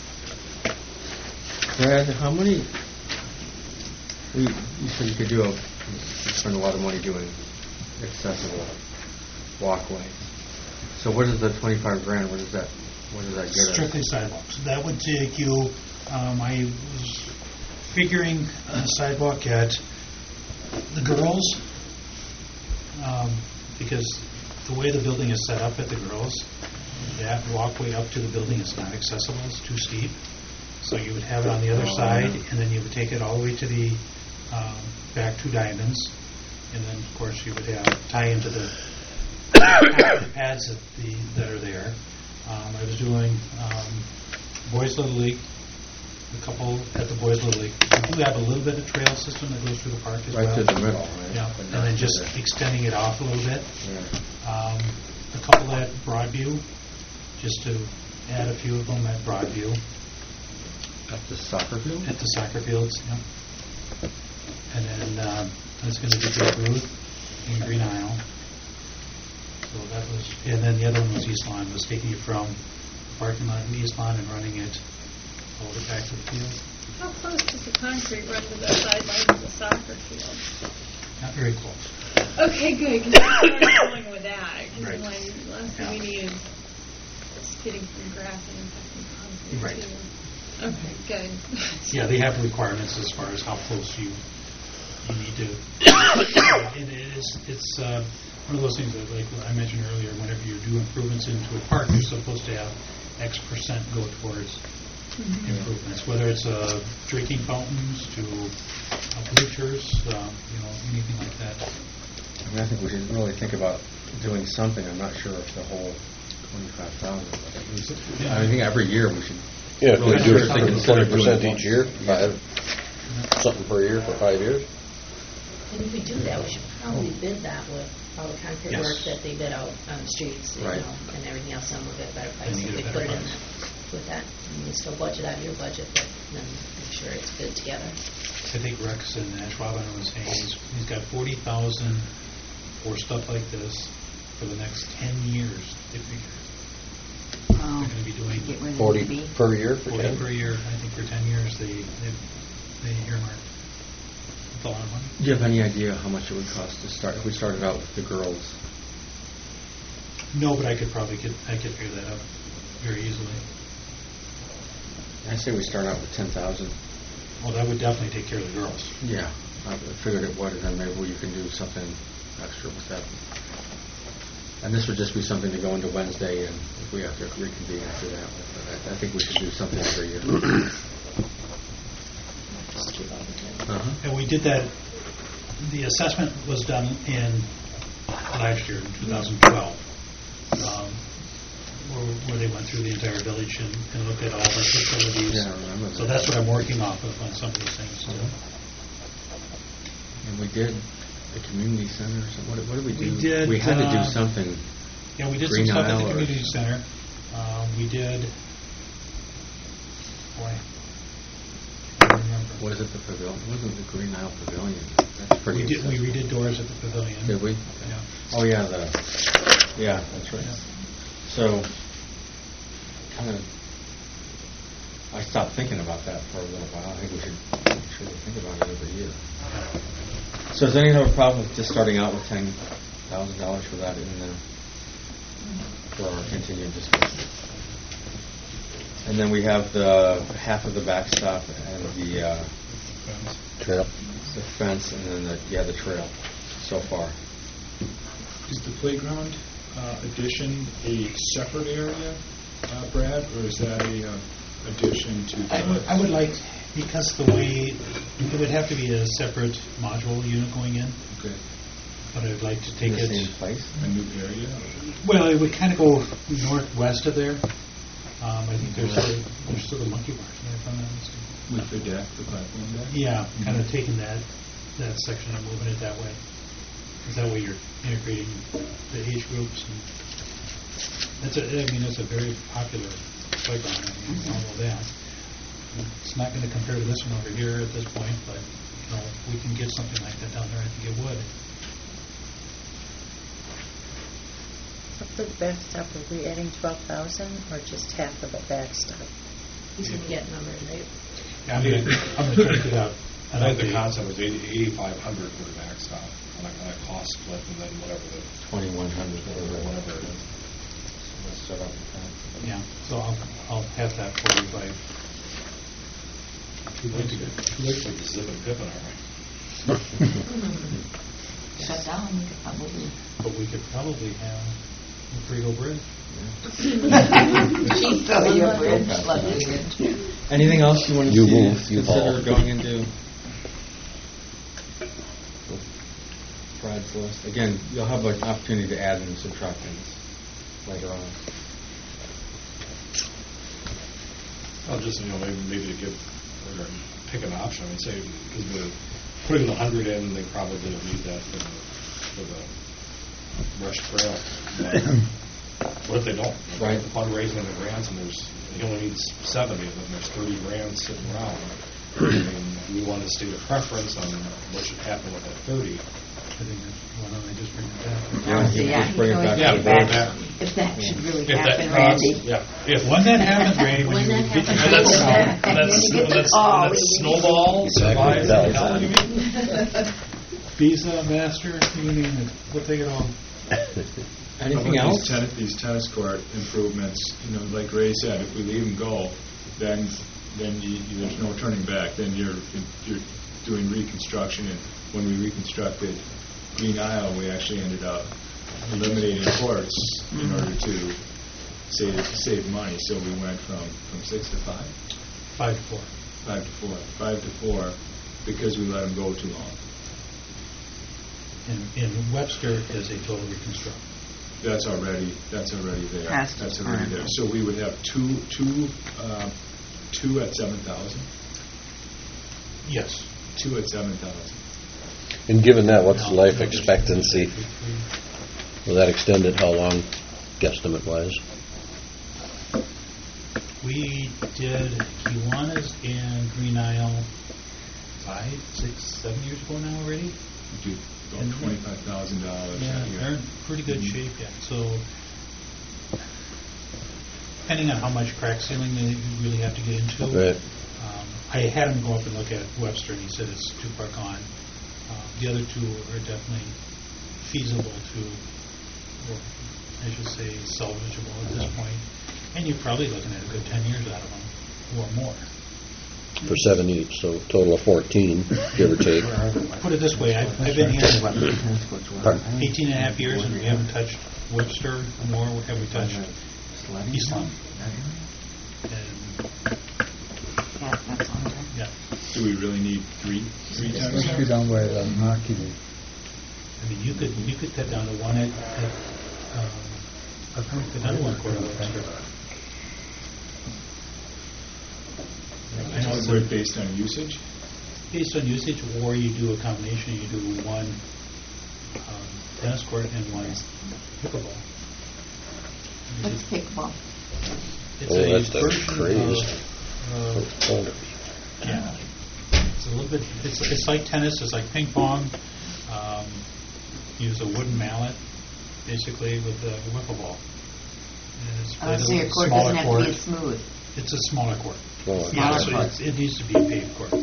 10. Brad, how many, you said you could do you spend a lot of money doing accessible walkways. So what is the 25 grand, what does that get us? Strictly sidewalks. That would take you, I was figuring a sidewalk at the girls, because the way the building is set up at the girls, that walkway up to the building is not accessible, it's too steep. So you would have it on the other side, and then you would take it all the way to the back to Diamonds, and then, of course, you would tie into the pads that are there. I was doing Boys Little League, a couple at the Boys Little League. We do have a little bit of trail system that goes through the park as well. Right through the middle, right? Yeah, But and not then just through the- extending it off a little bit. Yeah. A couple at Broadview, just to add a few of them at Broadview. At the soccer field? At the soccer fields, yeah. And then that's going to be Big Ruth in Green Isle. So that was, and then the other one was East Lawn, was taking it from the parking lot in East Lawn and running it all the way back to the field. How close does the concrete run to the sidelines of the soccer field? Not very close. Okay, good, because I'm going with that. Because Right. like, last thing we need is getting some grass and some concrete. Right. too. Okay, good. Yeah, they have requirements as far as how close you need to. And it's one of those things that, like I mentioned earlier, whenever you do improvements into a park, you're supposed to have X percent go towards improvements, whether it's drinking fountains to bleachers, anything like that. I mean, I think we should really think about doing something. I'm not sure if the whole 25,000, but at least, I think every year we should. Yeah, if we really do seriously consider 20% doing each year, something per year for 5 years. And if we do that, we should probably bid that with all the concrete Yes. work that they bid out on the streets, Right. and everything else, and we'll get a better And price you if get a we better put it in price. that, with that. And you still budget out of your budget, but then make sure it's bid together. I think Rex and Schwab was saying he's got 40,000 for stuff like this for the next 10 years. They figure Wow. they're going to be doing Get where they need to 40 be. per year for 40 10? per year. I think for 10 years they earmarked. That's a lot of money. Do you have any idea how much it would cost to start, if we started out with the girls? No, but I could figure that out very easily. I say we start out with 10,000. Well, that would definitely take care of the girls. Yeah, I figured it would, and then maybe you can do something extra with that. And this would just be something to go into Wednesday, and if we have to reconvene after that. But I think we should do something every year. And we did that, the assessment was done in last year, in 2012, where they went through the entire village and looked at all the facilities. Yeah, I remember that. So that's what I'm working off of on some of these things. And we did the community center or something. What did we do? We did, We had to do something. Yeah, we did Green some stuff at Isle the or- community center. We did, boy, I don't remember. Was it the pavilion? It wasn't the Green Isle Pavilion. That's pretty We accessible. redid doors at the pavilion. Did we? Yeah. Oh, yeah, that's right. So, I stopped thinking about that for a little while. I think we should think about it every year. So does anyone have a problem with just starting out with $10,000 for that in the for our continued discussion? And then we have the half of the backstop and the Trail. the fence, and then the trail so far. Is the playground addition a separate area, Brad, or is that a addition to the... I would like, because the way, it would have to be a separate module unit going in, Okay. but I'd like to take In the it... same place? A new area? Well, it would kind of go northwest of there. I think there's sort of monkey bars there, if I'm not mistaken. With the deck, the platform deck? Yeah, kind of taking that section and moving it that way. Because that way you're integrating the age groups. And that's a very popular playground. We all know that. It's not going to compare to this one over here at this point, but we can get something like that down there. I think it would. So for the backstop, are we adding 12,000 or just half of the backstop? He's going to get numbers, right? Yeah, I'm going to try to figure out. I think the concept was 8,500 for the backstop on a cost split, and then whatever the 2,100 or whatever it is. Let's start off with that. Yeah, so I'll have that for you by... Too late to the zip and pip, aren't we? Shut down, you could probably. But we could probably have a Frito bridge. Cheap Go bridge, past love that. it. Anything else you want to You see move, you consider haul. going into Brad's list? Again, you'll have an opportunity to add and subtract things later on. Well, just, maybe to give, or pick an option, I'd say, because we're putting the 100 in, they probably don't need that for the brush trail. What if they don't? Right. The fundraising and the grants, and he only needs 70 of them, there's 30 grand sitting around. And we want to state a preference on what should happen with that 30. I think why don't I just bring it back? Just bring it back Yeah, to the bring it board. back. If that should really If that happen, costs, Randy. yeah. If When that happens, Randy, when When you that get your happens. that's snowball, Exactly. survives, hell, you mean? Visa, Master, you name it, we'll take it all. Anything How about else? These tennis court improvements, like Ray said, if we leave them go, then there's no turning back. Then you're doing reconstruction, and when we reconstructed Green Isle, we actually ended up eliminating courts in order to save money. So we went from 6 to 5. 5 to 4. 5 to 4. 5 to 4 because we let them go too long. And Webster is a total reconstruct. That's already there. Past That's already there. So we would have two at 7,000. Yes. 2 at 7,000. And given that, what's life expectancy? Will that extend it how long, guesstimate-wise? We did Kiwanis and Green Isle 5, 6, 7 years ago now already. We do about $25,000 Yeah, a they're year. in pretty good shape yet. So, depending on how much crack sealing they really have to get into. Right. I had him go up and look at Webster, and he said it's too far gone. The other two are definitely feasible to, or I should say, salvageable at this point. And you're probably looking at a good 10 years out of them, or more. For 7 each, so total of 14, give or take. Put it this way, I've been here 18 and a half years, and we haven't touched Webster, nor have we touched Eastland. And, Yeah, that's on there. yeah, Do we really need three Supposed tennis to be courts? down by the hockey league. I mean, you could cut down to one at another one court at Webster. I know it's We're based on usage? based on usage, or you do a combination. You do one tennis court and one pickleball. What's kickball? It's Oh, a that's the version craze. of yeah. It's a little bit. It's like tennis. It's like ping pong. Use a wooden mallet, basically, with a wiffle ball, And it's Oh, played so a your court smaller doesn't have to court. be smooth. It's a smaller court. Oh, Smaller So court. it needs to be a paved court.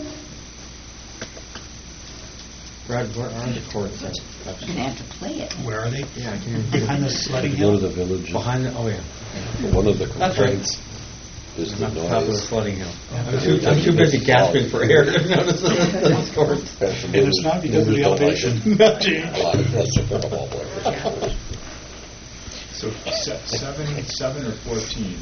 Brad, where are the courts at? You're going to have to play it. Where are they? Yeah, I can't even. Behind the sledding Go to hill? the village. Behind the, oh yeah. One of the That's right. complaints is the Not the top of the noise. sledding hill. Yeah. I'm too busy gasping for air to notice those courts. And it's not because of the elevation. A lot of that's a pickleball players. So 7 or 14?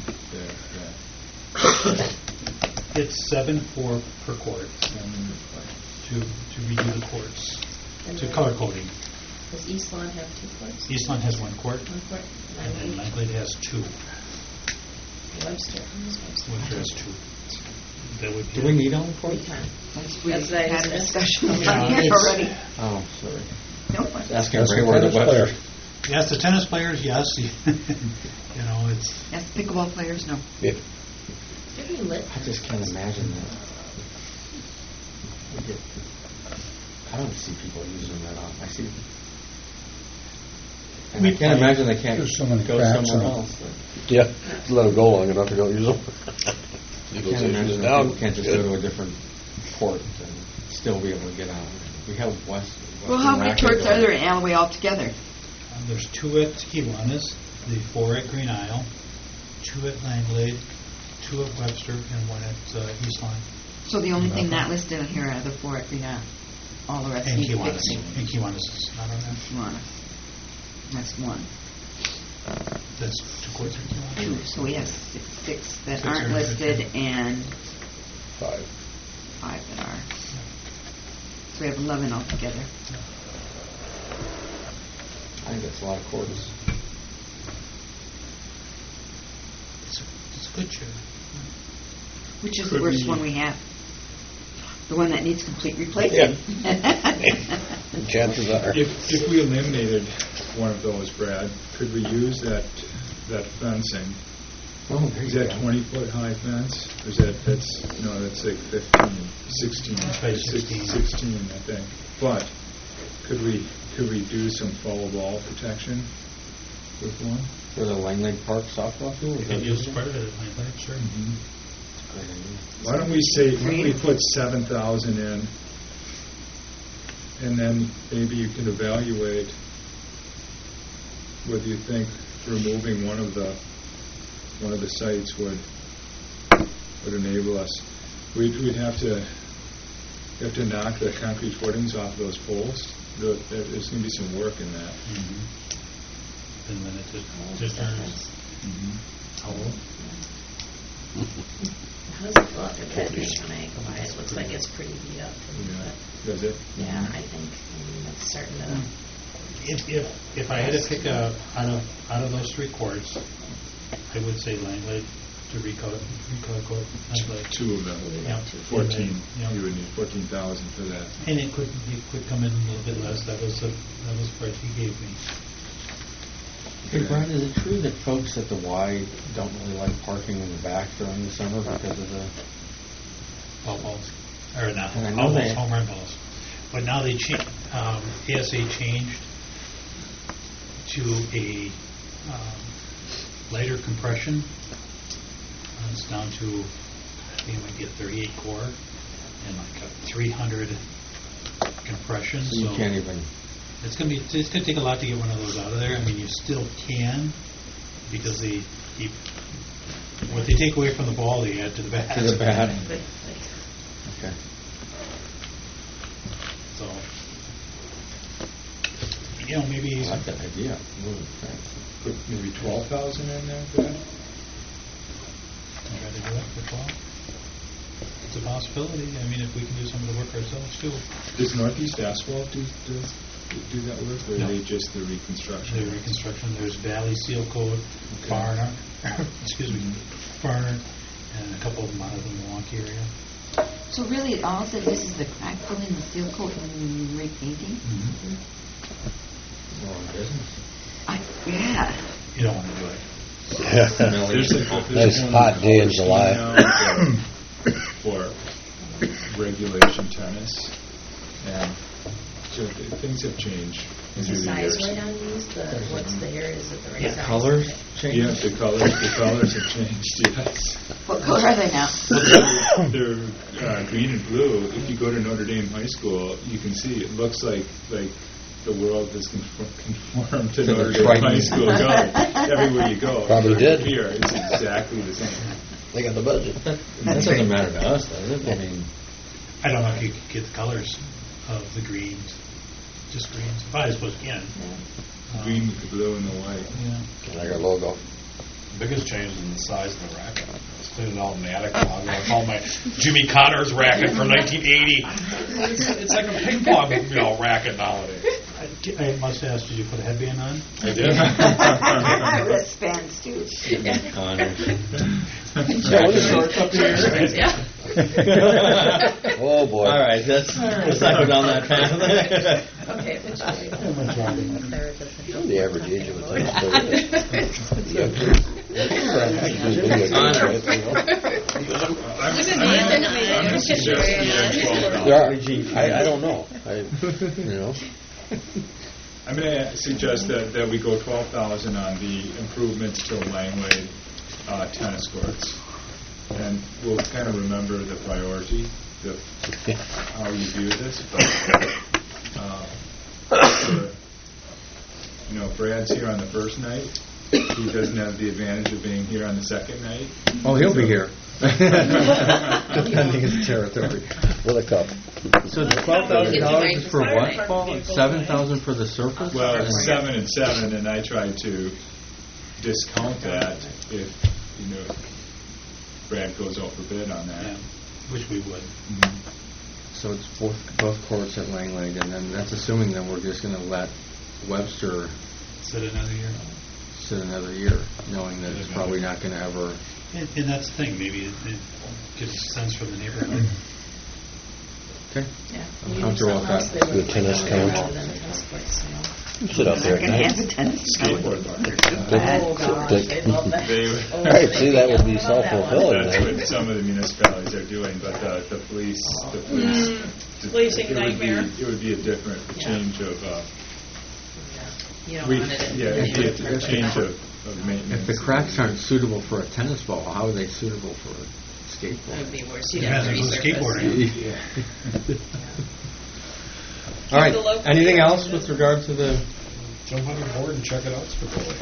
It's 7 per court Seven. to redo the courts, And to then- color coding. Does East Lawn have 2 courts? East Lawn has 1 court, One court? and then Langley has 2. Webster. Who's Webster? Winter has 2. That would Do we need all the We courts? can. We That's what I had a was- discussion Yeah, about it it's- already. Oh, sorry. Nope. Asking That's for the where the tennis Webster. player. Yes, the tennis players, yes. You know, it's, Yes, pickleball players, no. Yeah. Is there any lit? I just can't imagine that. We get- I don't see people using that often. I see. And I We can't play- imagine they can't There's so many go cracks in somewhere them. else. But Yeah, let them go long enough, you don't use them. I can't imagine that people can't just go to a different port and still be able to get on. We have West. Well, how many Western courts Racket are there in Alloway altogether? there's 2 at Kiwanis, the 4 at Green Isle, 2 at Langley, 2 at Webster, and 1 at East Lawn. So the only thing not listed on here are the 4 at Green Isle. All the rest And need Kiwanis. fixing. And Kiwanis is not on there. Kiwanis. That's 1. That's 2 courts at Kiwanis. 2. So we have 6 that 6 aren't are listed listed. and 5. 5 that are. So we have 11 altogether. I think that's a lot of courts. It's a good chair. Which is Could the worst we- one we have? The one that needs complete replacing. Chances are. If we eliminated one of those, Brad, could we use that fencing? Oh, there Is you that go. 20-foot-high fence? Or is that's like 15, 16. That's probably It's 16. 16, I think. But could we do some foul ball protection with one? For the Langley Park softball field? You Is can that use what part of it at Langley, sure. Great idea. Why don't we put 7,000 in, and then maybe you can evaluate whether you think removing one of the sites would enable us. We'd have to knock the concrete footings off those poles. There's going to be some work in that. And then it just turns. How old? How does it look at that thing when I go by? It looks like it's pretty beat up. Yeah. Does it? Yeah, I think. I mean, it's starting to. If I had to pick out of those 3 courts, I would say Langley to recolor coat. Langley. 2 of them. Yeah. 14. Yeah. You would need 14,000 for that. And it could come in a little bit less. That was the price he gave me. Hey, Brian, is it true that folks at the Y don't really like parking in the back during the summer because of the... Ball balls, or not And I know ball balls, they- home run balls. But now they ASA changed to a lighter compression. It's down to, I think it might be a 38 core and like a 300 compression. So you can't even... It's gonna take a lot to get one of those out of there. I mean, you still can, because they keep what they take away from the ball, they add to the bat. To the bat. But, Okay. So, maybe I like that idea. Really, thanks. Put maybe 12,000 in there for that? try to do it for 12. It's a possibility. I mean, if we can do some of the work ourselves too. Does Northeast Asphalt do that work, or No. are they just the reconstruction? The reconstruction, there's Valley Seal Coat, Farner, excuse me, Farner, and a couple of them out of the Milwaukee area. So really, all it is the crack filling, the seal coat, and repainting? Well, in business. Yeah. You don't want to do it. There's Nice one hot day in college July. team now for regulation tennis, and things have changed Is through the the size years. right on these? What's there? Is it the right size? Colors change? Yeah, the colors have changed, yes. What color are they now? They're green and blue. If you go to Notre Dame High School, you can see it looks like the world has conformed to To the Notre Dame Triton. High School color. Everywhere you go. Probably did. Here, it's exactly the same. They got the budget. That doesn't matter to us, does it? I mean, I don't know if you could get the colors of the greens, just greens. I suppose you can. Green with the blue and the white. Yeah. Like our logo. Biggest change in the size of the racket. I was cleaning it all in the attic. I called my Jimmy Connors racket from 1980. It's like a ping pong racket nowadays. I must ask, did you put a headband on? I did. Wristbands, too. shorts up here. Yeah. Oh, boy. All right, let's not go down that path. Okay, eventually. The average age of a tennis I'm suggesting $12. I don't know. I'm going to suggest that we go $12,000 on the improvements to Langley tennis courts, and we'll kind of remember the priority, how you view this. But Brad's here on the first night. He doesn't have the advantage of being here on the second night. Oh, he'll be here. Depending his territory. With a cup. So the $12,000 is for what, Paul? And $7,000 for the surface? Well, it's 7 and 7, and I tried to discount that if Brad goes out for bid on that. Yeah, which we would. So it's both courts at Langley, and then that's assuming that we're just going to let Webster Sit another year. sit another year, knowing that it's probably not going to ever. And that's the thing, maybe it gives a sense from the neighborhood. Okay. Yeah. I'm comfortable with that. The tennis count. Rather than tennis courts, Sit out there at Second hand night. tennis. Skateboard park. Oh, gosh, they love that. Oh, Right, see, that would be they love that one. self-fulfilling. That's what some of the municipalities are doing, but the police, Policing it would be- nightmare. It would be a different change of, You don't want it in. it'd be a change of maintenance. If the cracks aren't suitable for a tennis ball, how are they suitable for a It skateboard? would be worse. You'd have to Depends on who's resurface. All right. Anything else with regard to the? Jump on your board and check it out.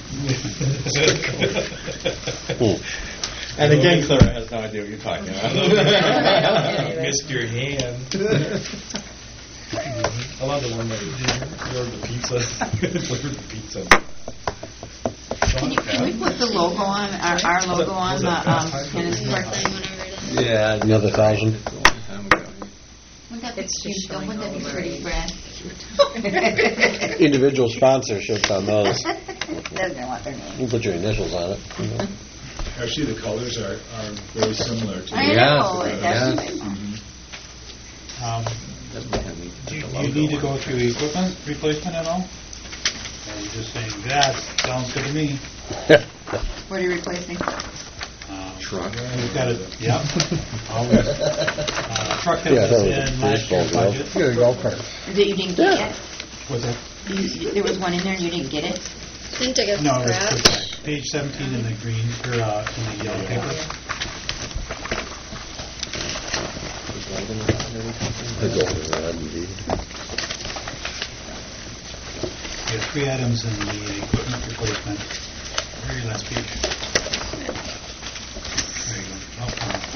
And again, Clara has no idea what you're talking about. Missed your hand. I love the one that you ordered the pizza. Ordered the pizza. Can we put the logo on, our logo on the tennis court? Yeah, Another 1,000. Wouldn't that be cute? Wouldn't that be pretty, Brad? Individual sponsorships on those. They're gonna want their name. You put your initials on it. Actually, the colors are very similar to. I know, that's Do you need to go through equipment replacement at all? Or are you just saying, that sounds good to me? What are you replacing? Truck. We've got it, yep. Always. Truck that Yeah, was that was in last year's baseball budget. You got a golf cart. That you didn't get yet? What's that? There was one in there and you didn't get it? Didn't it get No, it's scratched? page 17 in the green, or in the yellow paper. The golden rod, indeed. We have 3 items in the equipment replacement. Very last page. There you go. Oh,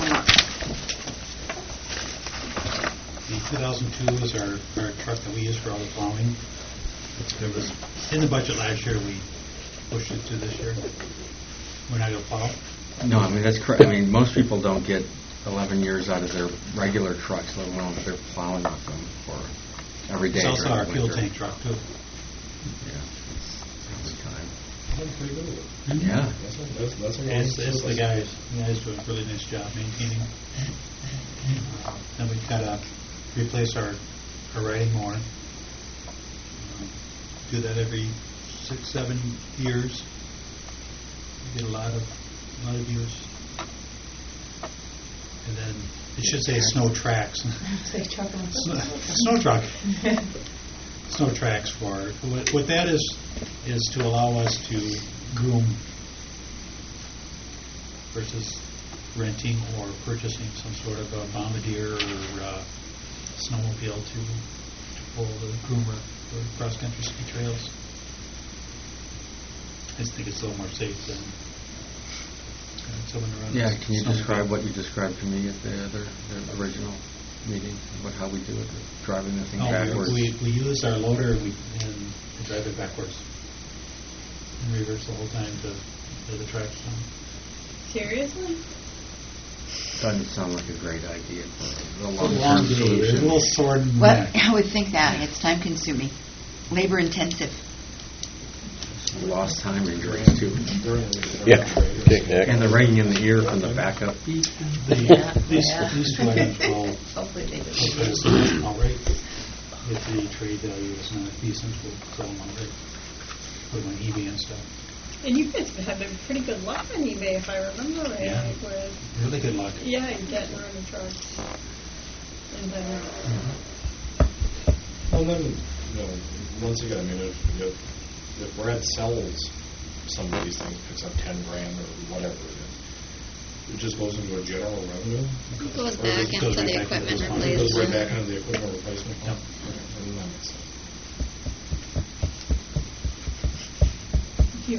The 2002 is our truck that we use for all the plowing. There was, in the budget last year, we pushed it to this year. We're not going to plow. No, I mean that's correct. I mean most people don't get 11 years out of their regular trucks, let alone if they're plowing with them for every day. It's also during our the fuel winter. tank truck, too. Yeah, it's time. Yeah. Yeah. That's It's the guys. The guys do a really nice job maintaining. Then we've got to replace our riding mower. Do that every 6-7 years. We get a lot of use. And then it should say snow tracks. Say truck on Snow truck. snow tracks for, what that is to allow us to groom versus renting or purchasing some sort of a bombardier or snowmobile to pull the groomer for cross-country ski trails. I just think it's a little more safe than someone around. Yeah, can you describe what you described to me at the original meeting, about how we do it, driving the thing backwards? We use our loader and we drive it backwards and reverse the whole time to lay the tracks down. Seriously? Doesn't sound like a great idea. It's A a long-term long day. There's a solution. little sword in the Well, neck. I would think that. It's time consuming, labor intensive. Lost time injuries too. Yeah. Kick-knack. And the ringing in the ear from the backup. These two items will Hopefully they do. try to sell them outright. If the trade value is not decent, we'll sell them outright. Put them on eBay and stuff. And you guys have a pretty good luck on eBay, if I remember right. Yeah. With, Really good luck. yeah, you get around the trucks. And then, Well, then, once again, I mean, if Brad sells some of these things, picks up $10,000 or whatever it just goes into a general revenue? It goes Or back does it into right the back into equipment this fund. It goes right replacement. back into the equipment replacement fund? Yep. Okay, then that makes sense. you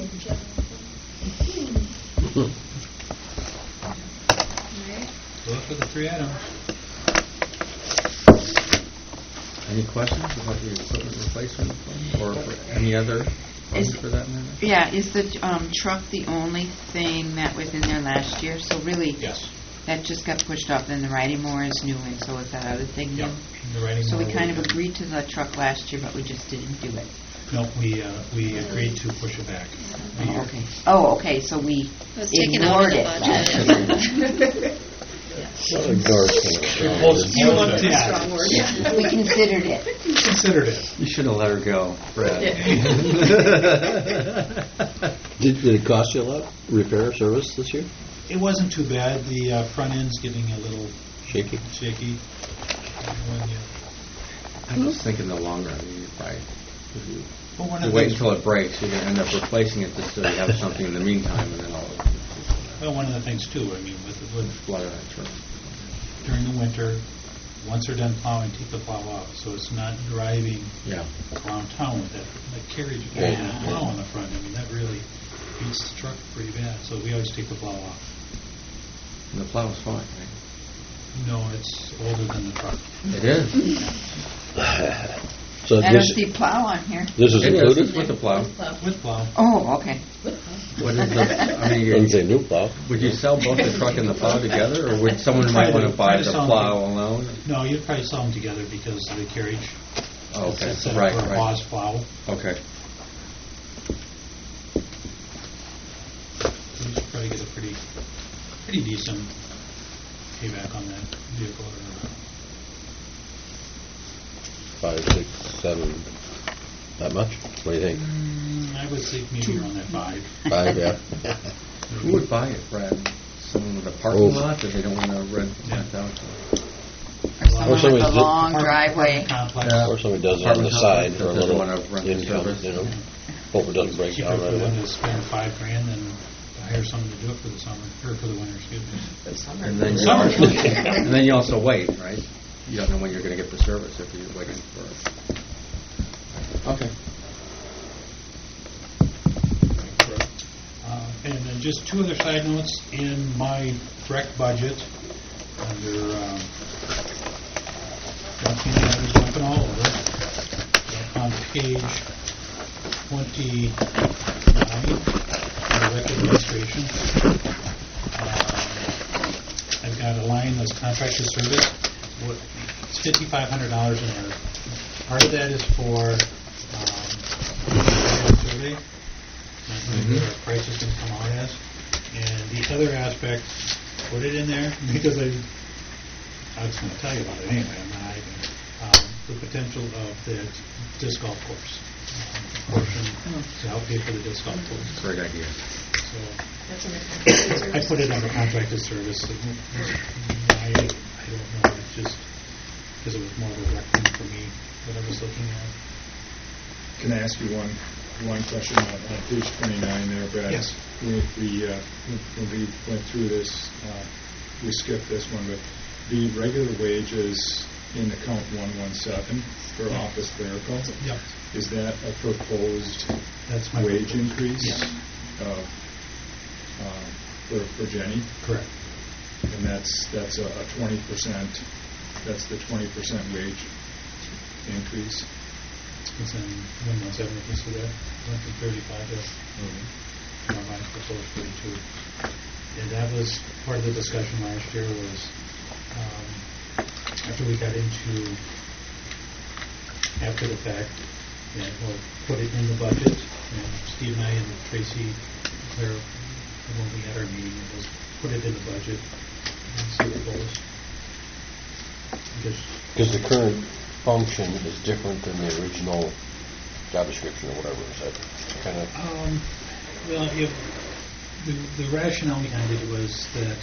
Right. Look for the three items. Any questions about the equipment replacement fund, or for any other funds Is- for that matter? Yeah, is the truck the only thing that was in there last year? So really, Yes. that just got pushed off, and the riding mower is new, and so is that other thing new? Yep. The writing So we mower kind of will- agreed to the truck last year, but we just didn't do it. No, we agreed to push it back. a year. Oh, okay. Oh, okay, so we It was taken out of ignored the it last year. budget. Well, ignore is kind of strong. You looked at it. We considered it. Considered it. You should have let her go, Brad. Did it cost you a lot, repair service this year? It wasn't too bad. The front end's getting a little Shaky? shaky. When you- I'm just thinking the long run. If you But one you of the wait things, until it breaks, you're going to end up replacing it just so you have something in the meantime, and then all well, one of the things too, I mean, with flood out of turn. during the winter, once they're done plowing, take the plow off, so it's not driving Yeah. around town with that carriage Yeah. and that plow on the front. I mean, that really beats the truck pretty bad. So we always take the plow off. And the plow's fine, right? No, it's older than the truck. It is. So I don't this, see plow on here. this is It is. included? It's with the plow. With plow. Oh, okay. What is the, I mean, Doesn't say new plow. would you sell both the truck and the plow together, or would someone might want to buy the plow alone? No, you'd probably sell them together because of the carriage. Oh, okay, It's set up right, for a right. Boss plow. Okay. So you should probably get a pretty decent payback on that vehicle. 5, 6, 7, that much? What do you think? I would say maybe around that 5. 5, yeah. Who would buy it, Brad? Someone with a parking Oh. lot that they don't want to rent out? Or someone somebody's with a just- long driveway. Complex. Yeah. Or somebody does it on the Apartment side complex for a that doesn't little wanna rent the income, service. you know? Hope it doesn't break Cheaper down for right them away. to spend $5,000 than to hire someone to do it for the summer, or for the winter, excuse me. And then, Summer. and then you also wait, right? You don't know when you're going to get the service if you're waiting for it. Okay. And then just two other side notes in my rec budget under I was jumping all over. On page 29, the rec administration, I've got a line that's contracted service. It's $5,500 in there. Part of that is for survey. What our price is going to come out as. And the other aspect, put it in there because I was going to tell you about it anyway. I'm not hiding. The potential of the disc golf course. Portion to help pay for the disc golf course. Great idea. So That's under contracted service. I put it under contracted service. I don't know. It's just because it was more of a rec thing for me that I was looking at. Can I ask you one question on page 29 there, Brad? Yes. When we went through this, we skipped this one, but the regular wages in account 117 for office clerical, Yep. is that a proposed That's my wage proposal. increase Yes. For Jenny? Correct. And that's a 20%, that's the 20% wage increase? It's in 117, if you see that, went from 35 to, my proposed 32. And that was, part of the discussion last year was, after we got into, after the fact, we'll put it in the budget, and Steve and I and Tracy, Claire, when we had our meeting, it was put it in the budget and see what goes. Because the current function is different than the original job description or whatever. Is that kind of... Well, the rationale behind it was that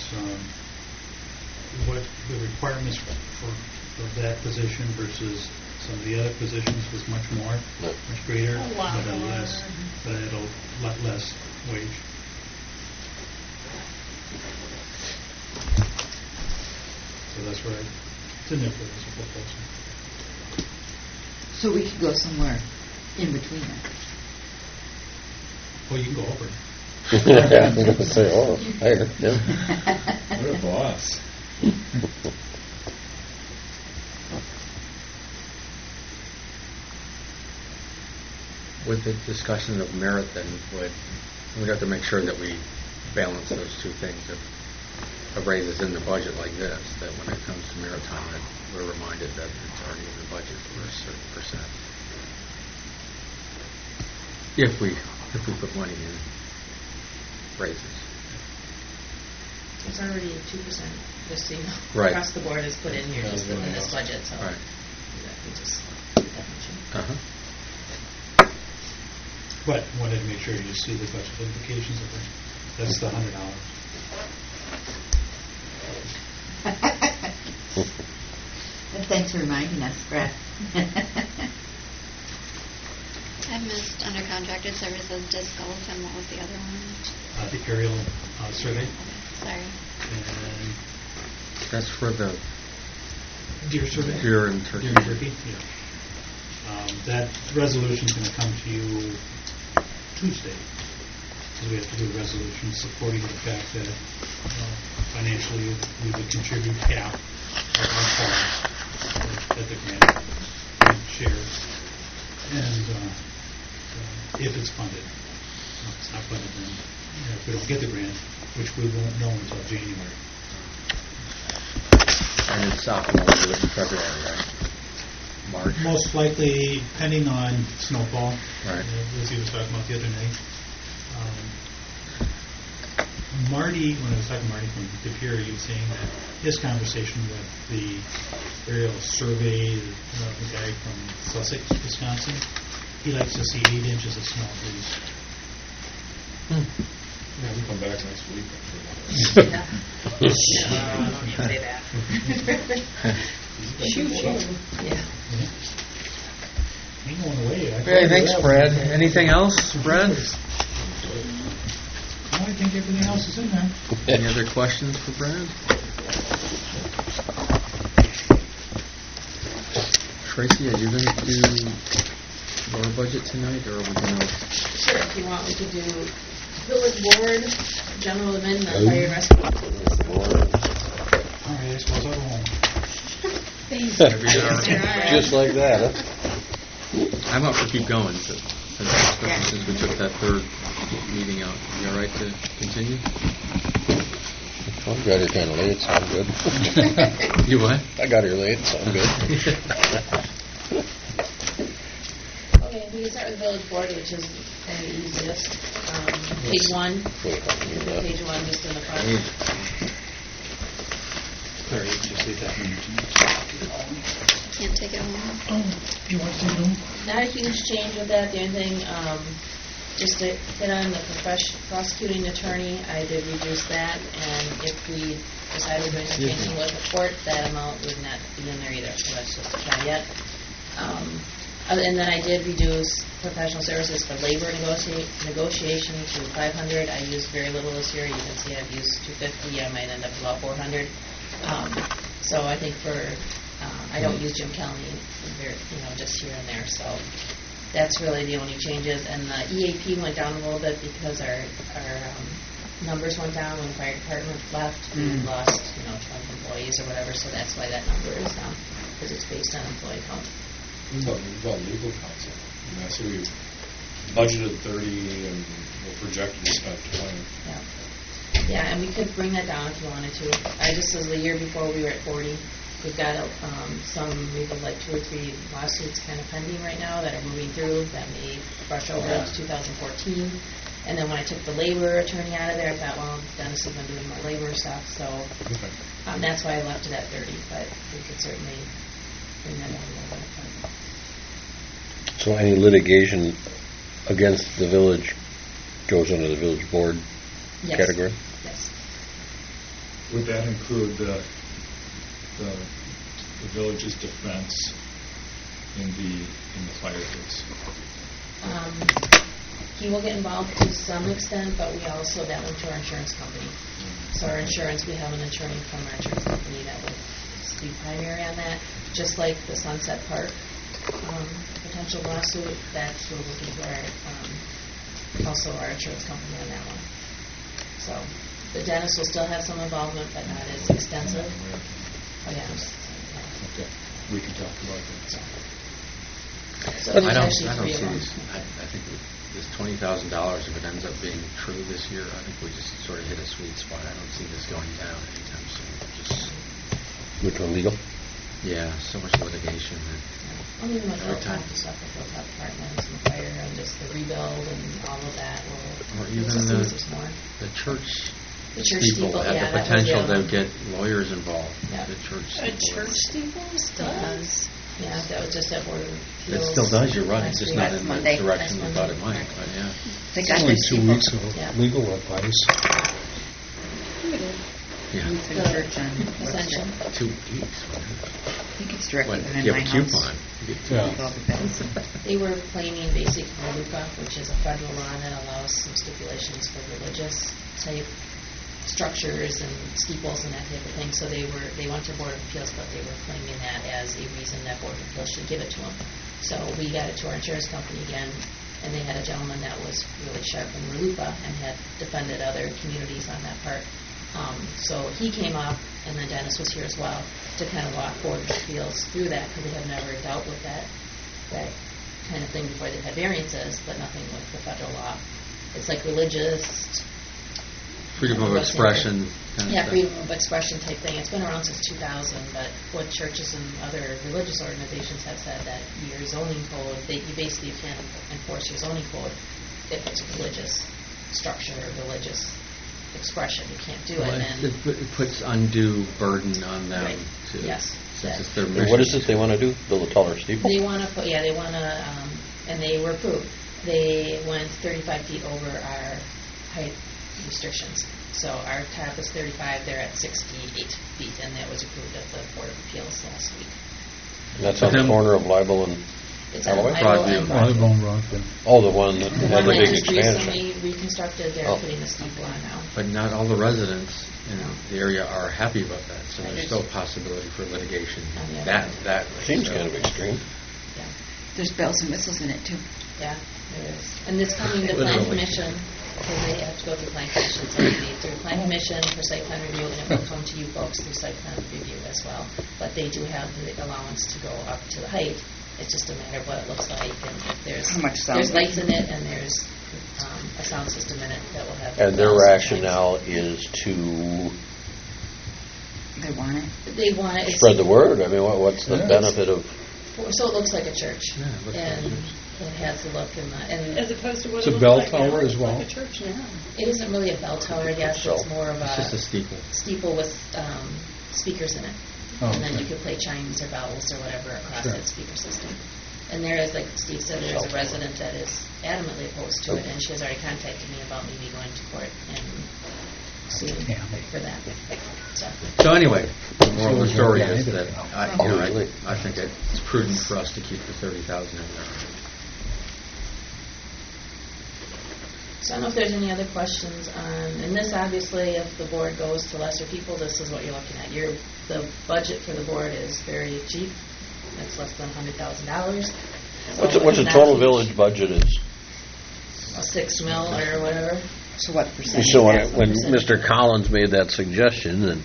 what the requirements for that position versus some of the other positions was much more, Right. much greater, A lot but more. at a lot less wage. So that's where it's in there for as a proposal. So we could go somewhere in between that. Well, you can go over. Yeah, I was going to say, oh, higher. Yeah. What a boss. With the discussion of merit, then we'd have to make sure that we balance those two things. If a raise is in the budget like this, that when it comes to merit time, that we're reminded that it's already in the budget for a certain percent. If we put money in raises. It's already 2%, just so you know. Right. Across the board is put in here, just within this budget, so. Right. We just definition. Uh-huh. But wanted to make sure you see the budget implications of it. That's the $100. And thanks for reminding us, Brett. I missed under contracted services disc golf, and what was the other one? The aerial survey. Sorry. And That's for the deer survey. deer and turkey. Deer and turkey, yeah. That resolution's going to come to you Tuesday, because we have to do a resolution supporting the fact that financially we would contribute half of our costs that the grant shares, and if it's funded. If it's not funded, then if we don't get the grant, which we won't know until January. And it's sophomore in February, right? March. Most likely, depending on snowfall, Right. as he was talking about the other night. Marty, when I was talking to Marty from De Pere, he was saying that his conversation with the aerial survey, the guy from Sussex, Wisconsin, he likes to see 8 inches of snow at least. Yeah, we come back next week. Yeah. No, don't even say that. Shoot. Yeah. Ain't going away. Okay, thanks, Brad. Anything else, Brad? No, I think everything else is in there. Any other questions for Brad? Tracy, are you going to do our budget tonight, or are we going to... Sure, if you want, we could do village board, general amendment, fire and rescue. All right, I suppose I'll go home. Thanks. Just like that, huh? I'm up for keep going, since we took that third meeting out. You all right to continue? I got here kind of late, so I'm good. You what? I got here late, so I'm good. Okay, we can start with village board, which is kind of the easiest. Page 1. Page 1, just in the front. Larry, just leave that one. Can't take it home. Oh, you want to take it home? Not a huge change with that. The only thing, just to hit on the prosecuting attorney, I did reduce that, and if we decide we're doing some changing with the court, that amount would not be in there either, so that's just a caveat. And then I did reduce professional services for labor negotiation to 500. I used very little this year. You can see I've used 250. I might end up about 400. So I think I don't use Jim Kelly, just here and there. So that's really the only changes. And the EAP went down a little bit because our numbers went down when the fire department left. We lost 12 employees or whatever. So that's why that number is down, because it's based on employee count. What about legal counsel? I see we budgeted 30 and we're projected to spend 20. Yeah, and we could bring that down if you wanted to. Just as the year before we were at 40. We've got we have like 2 or 3 lawsuits kind of pending right now that are moving through that may brush over into 2014. And then when I took the labor attorney out of there, I thought, well, Dennis has been doing more labor stuff, so that's why I left it at 30. But we could certainly bring that down a little bit. So any litigation against the village goes under the village board category? Yes. Would that include the village's defense in the fire case? He will get involved to some extent, but we also that went to our insurance company. So our insurance, we have an attorney from our insurance company that will be primary on that. Just like the Sunset Park potential lawsuit, that's we're looking to also our insurance company on that one. So the dentist will still have some involvement, but not as extensive. Oh, yeah. Okay, we can talk about that. So I don't there's actually 3 see of them. these. I think this $20,000, if it ends up being true this year, I think we just sort of hit a sweet spot. I don't see this going down anytime soon. Which one, legal? Yeah, so much litigation. Even with Every time. the stuff with Hilltop Apartments and the fire and just the rebuild and all of that Or will even just use us more. the church. The church steeple steeple, have yeah, the that was the potential other to one. get lawyers involved. Yeah. The church A steeple. church steeple does? Yeah, that was just at Board of It Appeals. still does. You're right. It's last just week. not Last in Monday. the direction Last we thought it Monday. might. But yeah. They It's got only their 2 steeple. weeks of Yeah. legal advice. Yeah. Lutheran Church on Ascension. 2 weeks. I think it's directly What, behind you my have a house. coupon. You get 2 Yeah. weeks. With all the bells. They were claiming basic RLUIPA, which is a federal law that allows some stipulations for religious type structures and steeples and that type of thing. So they went to Board of Appeals, but they were claiming that as a reason that Board of Appeals should give it to them. So we got it to our insurance company again, and they had a gentleman that was really sharp in RLUIPA and had defended other communities on that part. So he came up, and then Dennis was here as well, to kind of walk Board of Appeals through that, because they have never dealt with that kind of thing before. They've had variances, but nothing with the federal law. It's like religious... Freedom of expression. Kind of Yeah, stuff. freedom of expression type thing. It's been around since 2000, but what churches and other religious organizations have said that your zoning code, you basically can't enforce your zoning code if it's a religious structure or religious expression. You can't do it. Well, And it puts undue burden on them. Right. To, Yes. Since it's their And mission. what is it they want to do? Build a taller steeple? they want to and they were approved. They went 35 feet over our height restrictions. So our top is 35, they're at 68 feet, and that was approved at the Board of Appeals last week. And that's on the corner of Libel and It's on Alloway? Idle and Broadview. Broadview. Oh, the one that The had one the that big just expansion. recently reconstructed, they're Oh. putting the steeple on now. But not all the residents in the area are happy about that, so Right. there's still a possibility for litigation. On the other That end. that Seems so- kind of extreme. Yeah, There's bells and whistles in it, too. yeah, there is. And it's coming to Plan Literally. Commission, because they have to go through Plan Commission, so they need through Plan Commission for site plan review, and it will come to you folks through site plan review as well. But they do have the allowance to go up to the height. It's just a matter of what it looks like, and there's How much sound? there's lights in it, and there's a sound system in it that will have. And their bells and rationale is to They want it. lights. They want it. spread the word. I mean, what's the benefit of... So it looks like a church, Yeah, it looks like a and church. it has the look and As opposed to what It's it a looks bell like now. tower as It's well? like a church now. it isn't really a bell tower, I guess. So- It's more of It's just a a steeple. steeple with speakers in it, Oh, and then okay. you could play chimes or bells or whatever across Sure. that speaker system. And there is, like Steve said, there is a resident that is adamantly opposed to it, and she has already contacted me about maybe going to court and soon for that. So anyway, the moral of the story is Yeah, that I think it's prudent for us to keep the 30,000 in there. So I don't know if there's any other questions on, and this obviously, if the board goes to lesser people, this is what you're looking at. The budget for the board is very cheap. It's less than $100,000. What's the total village budget is? A 6 mil or whatever. So what percentage? So when That's Mr. Collins made that suggestion, and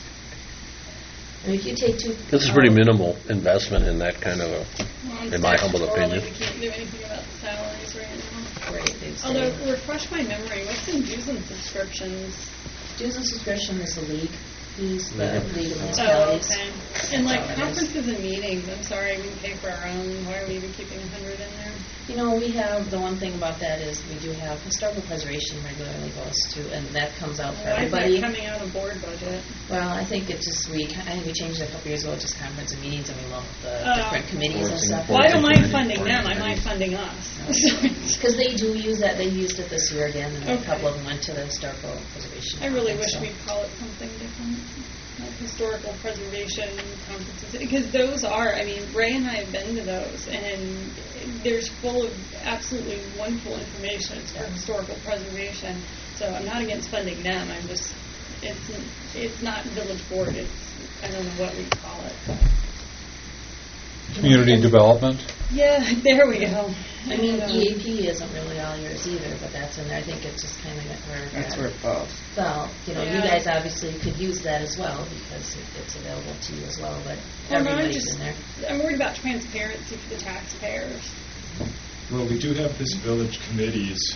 I mean, if you take two. this is pretty minimal investment in that kind of Well, in my humble opinion. We can't do anything about the salaries right now. Right, they'd say. Although, refresh my memory, what's in dues and subscriptions? Dues and subscription is the league fees, the league of Oh, municipalities. okay. And like That's all it is. conferences and meetings, I'm sorry, we pay for our own, why are we even keeping 100 in there? You know, we have, the one thing about that is we do have historical preservation regularly goes to, and that comes out for Why is everybody. that coming out of board budget? Well, I think it just, I think we changed it a couple years ago, just conference and meetings, and we lump the Oh. different committees and stuff. Well, I don't mind Committee, funding them, I board mind committee. funding us. Because they do use that, they used it this year again, and a Okay. couple of them went to the historical preservation. I really conference, wish so. we'd call it something different, like historical preservation conferences, because those are, I mean, Ray and I have been to those, and there's full of absolutely wonderful information. It's for historical preservation, so I'm not against funding them, I'm just, it's not village board, it's, I don't know what we call it. Community development. Yeah, there we go. I mean, And, EAP isn't really all yours either, but that's in there. I think it's just kind of where. That's where it falls. Well, you know, you Yeah. guys obviously could use that as well because it's available to you as well, but Well, no, everybody's in there. I'm worried about transparency for the taxpayers. Well, we do have this village committees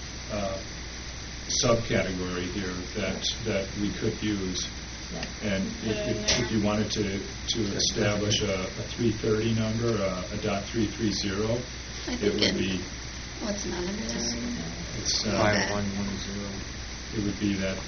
subcategory here that we could use. Yeah. And if you wanted to establish a 330 number, a .330, I it think would be, what's not under there? it's, 5110. it would be that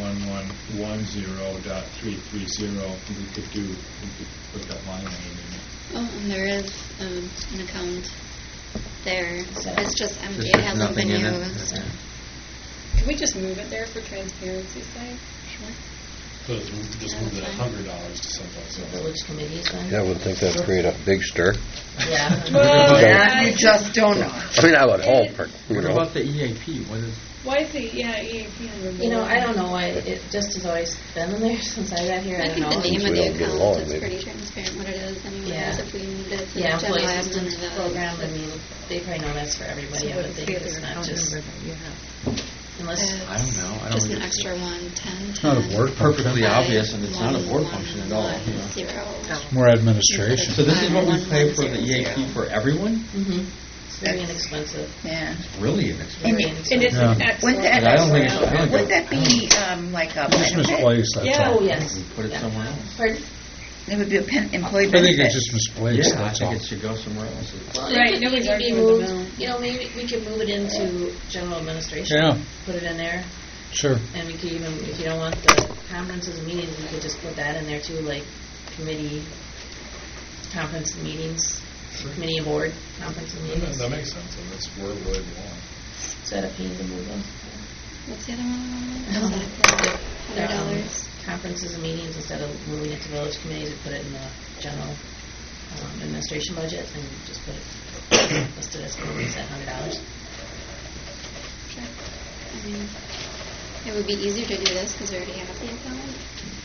51110.330. We could put that line item in. Oh, and there is an account there. So- It's just empty. There's It hasn't been nothing in it? used. Okay. Can we just move it there for transparency's sake? Sure. So just move that $100 to someplace So else. village committees then? I would think that'd create a big stir. Yeah. Well, Yeah, you just don't know. I mean, I would hope, you What know. about the EAP? What is? Why is the, EAP under board? You know, I don't know why, it just has always been in there since I got here, I I don't think know. the name Since of we the don't get account along, is maybe. pretty transparent what it is anyways. Yeah. If we moved it to Yeah, the employee general assistance admin, program, I mean, they probably know that's for everybody, I would think, it's not just, unless, I don't know. I don't Just think an it's extra 110. It's not a board function. perfectly obvious, and it's not a board function at all. you know. Zero. More administration. So this is what we pay for the EAP for everyone? Mhm. It's very inexpensive. Yeah. Really Very inexpensive. And it's Yeah. an excellent. Wouldn't that, But I don't think it's- I don't would think- that be like a Just benefit? misplaced, that's Yeah. all. Oh, yes. We put it Yeah. somewhere else. Pardon? It would be a employee I benefit. think it's just misplaced, Yeah, I that's think all. it should go somewhere else. Well, Right, it could nobody's maybe be arguing with the moved, you know, maybe we could move it into general administration. Yeah. Put it in there, Sure. and we could even, if you don't want the conferences and meetings, we could just put that in there too, like committee, conference and meetings, committee and board, conference and meetings. That makes sense, and that's where we belong. Is that a pain to move them? What's the other one? No. $100. Conferences and meetings, instead of moving it to village committees, we put it in the general administration budget and just put it listed as committees at $100. Sure. I mean, it would be easier to do this because we already have the account.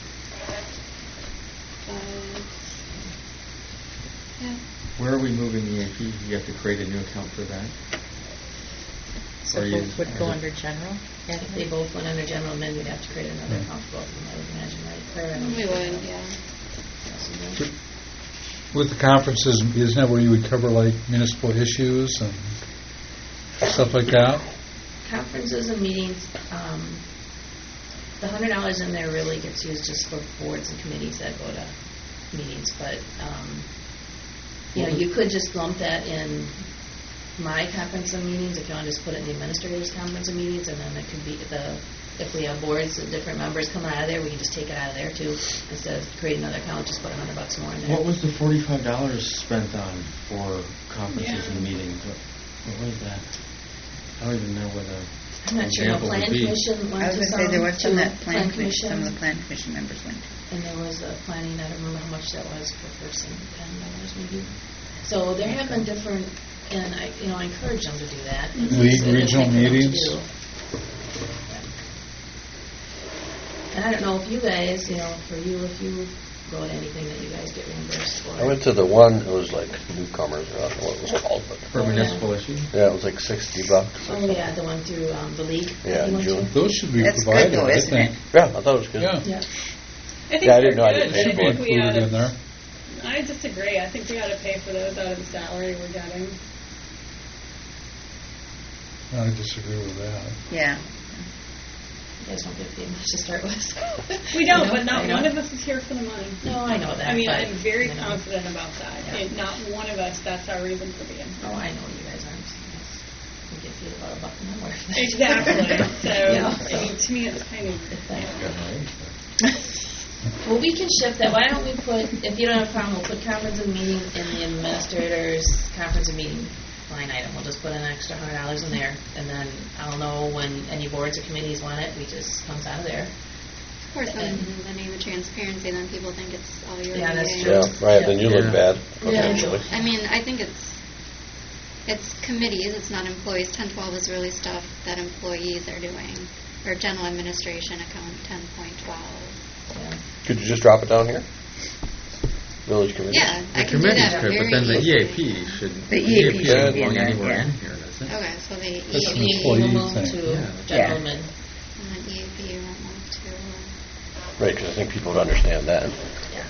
But, yeah. Where are we moving the EAP? You have to create a new account for that? So Or you- both would go under general? If they both went under general, then we'd have to create another account for both of them, I would imagine, right? Or, I don't We know. would, yeah. Yes, With the conferences, isn't that where you would cover like municipal issues and stuff like that? Conferences and meetings, the $100 in there really gets used just for boards and committees that go to meetings, but, you know, you could just lump that in my conference and meetings, if you want to just put it in the administrator's conference and meetings, and then it could be if we have boards and different members coming out of there, we can just take it out of there too, instead of creating another account, just put $100 more in there. What was the $45 spent on for conferences and meetings? What was that? I don't even know whether. I'm not sure, example plan would be- commission I went was to going to say, there was some that plan some of the plan commission members went to. And there was a planning, I don't remember how much that was per person, $10 maybe. So there have been different, and I encourage them to do that. League regional It's a good thing for them to meetings? do. And I don't know if you guys, for you, if you go to anything that you guys get reimbursed for. I went to the one, it was like newcomers, I don't know what it was called, but, For municipal issue? yeah, it was like $60. Oh, yeah, the one through the league. Yeah, that you went June. to? Those should be That's good provided, though, I isn't think. it? Yeah, I thought it was good. Yeah. Yeah. I think Yeah, I they're didn't know I good, didn't but I pay for think it. we ought Included in there. to, I disagree. I think we ought to pay for those out of the salary we're getting. I disagree with that. Yeah. You guys don't get paid much to start with. We don't, I but not know. one of us is here for the money. No, I know that. I mean, but, I'm very you know. confident about that. Yeah. And not one of us, that's our reason for being Oh, here. I know you guys aren't. You get paid about $1 an hour. Exactly. So, Yeah, I mean, to me, it's kind of, If that. Well, we can shift that. Why don't we put, if you don't have a problem, we'll put conference and meeting in the administrator's conference and meeting line item. We'll just put an extra $100 in there, and then I'll know when any boards or committees want it, we just comes out of there. Of course, in the name of transparency, then people think it's all your Yeah, that's meeting. true. Yeah, right, then you look Yeah. bad, Yeah. potentially. I mean, I think it's committees, it's not employees. 1012 is really stuff that employees are doing, or general administration account 10.12. Yeah. Could you just drop it down here? Village committee? Yeah, I The can do committees that could, very but then the easily. EAP should, The EAP should shouldn't be in belong there, anywhere yeah. in here, does it? Okay, so the That's an EAP, employee will move thing. to Yeah. general Yeah. admin. and then EAP won't move to, Right, because I think people would understand that. Yeah.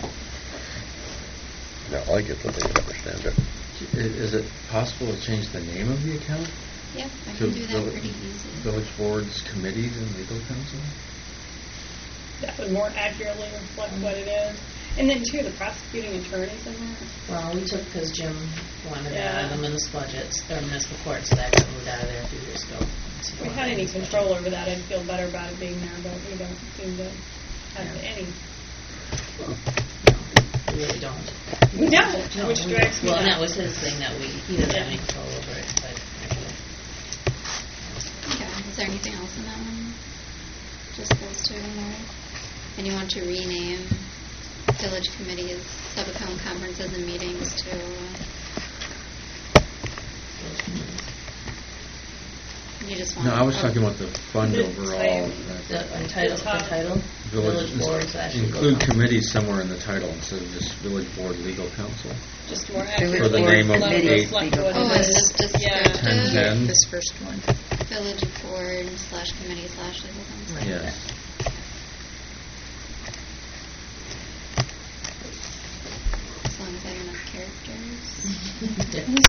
No, I get that they would understand it. Is it possible to change the name of the account yeah, I to can do that pretty easy. Village Boards, Committees, and Legal Counsel? that would more accurately reflect what it is. And then, too, the prosecuting attorneys in there. Well, we took, because Jim wanted that Yeah. out of the municipal budgets, or municipal court, so that got moved out of there a few years ago. So If we had any control over that, I'd feel better about it being there, but we don't seem to have any. We really don't. We don't, No, which we drives don't. me Well, and that nuts. was his thing, that he doesn't have Yeah. any control over it, but actually. Okay, is there anything else in that one? Just those two more? And you want to rename village committees, sub-account conferences and meetings to, you just want... No, I was talking about the fund The overall. The title, Village Board / Legal Include Counsel. committees somewhere in the title instead of just Village Board Legal Counsel. Just more Village accurately For the name of reflect eight- what it Oh, is. is this descriptive? Yeah. 1010. This first one. Village board / committee / legal counsel? Yes. As long as I have enough characters. Yeah.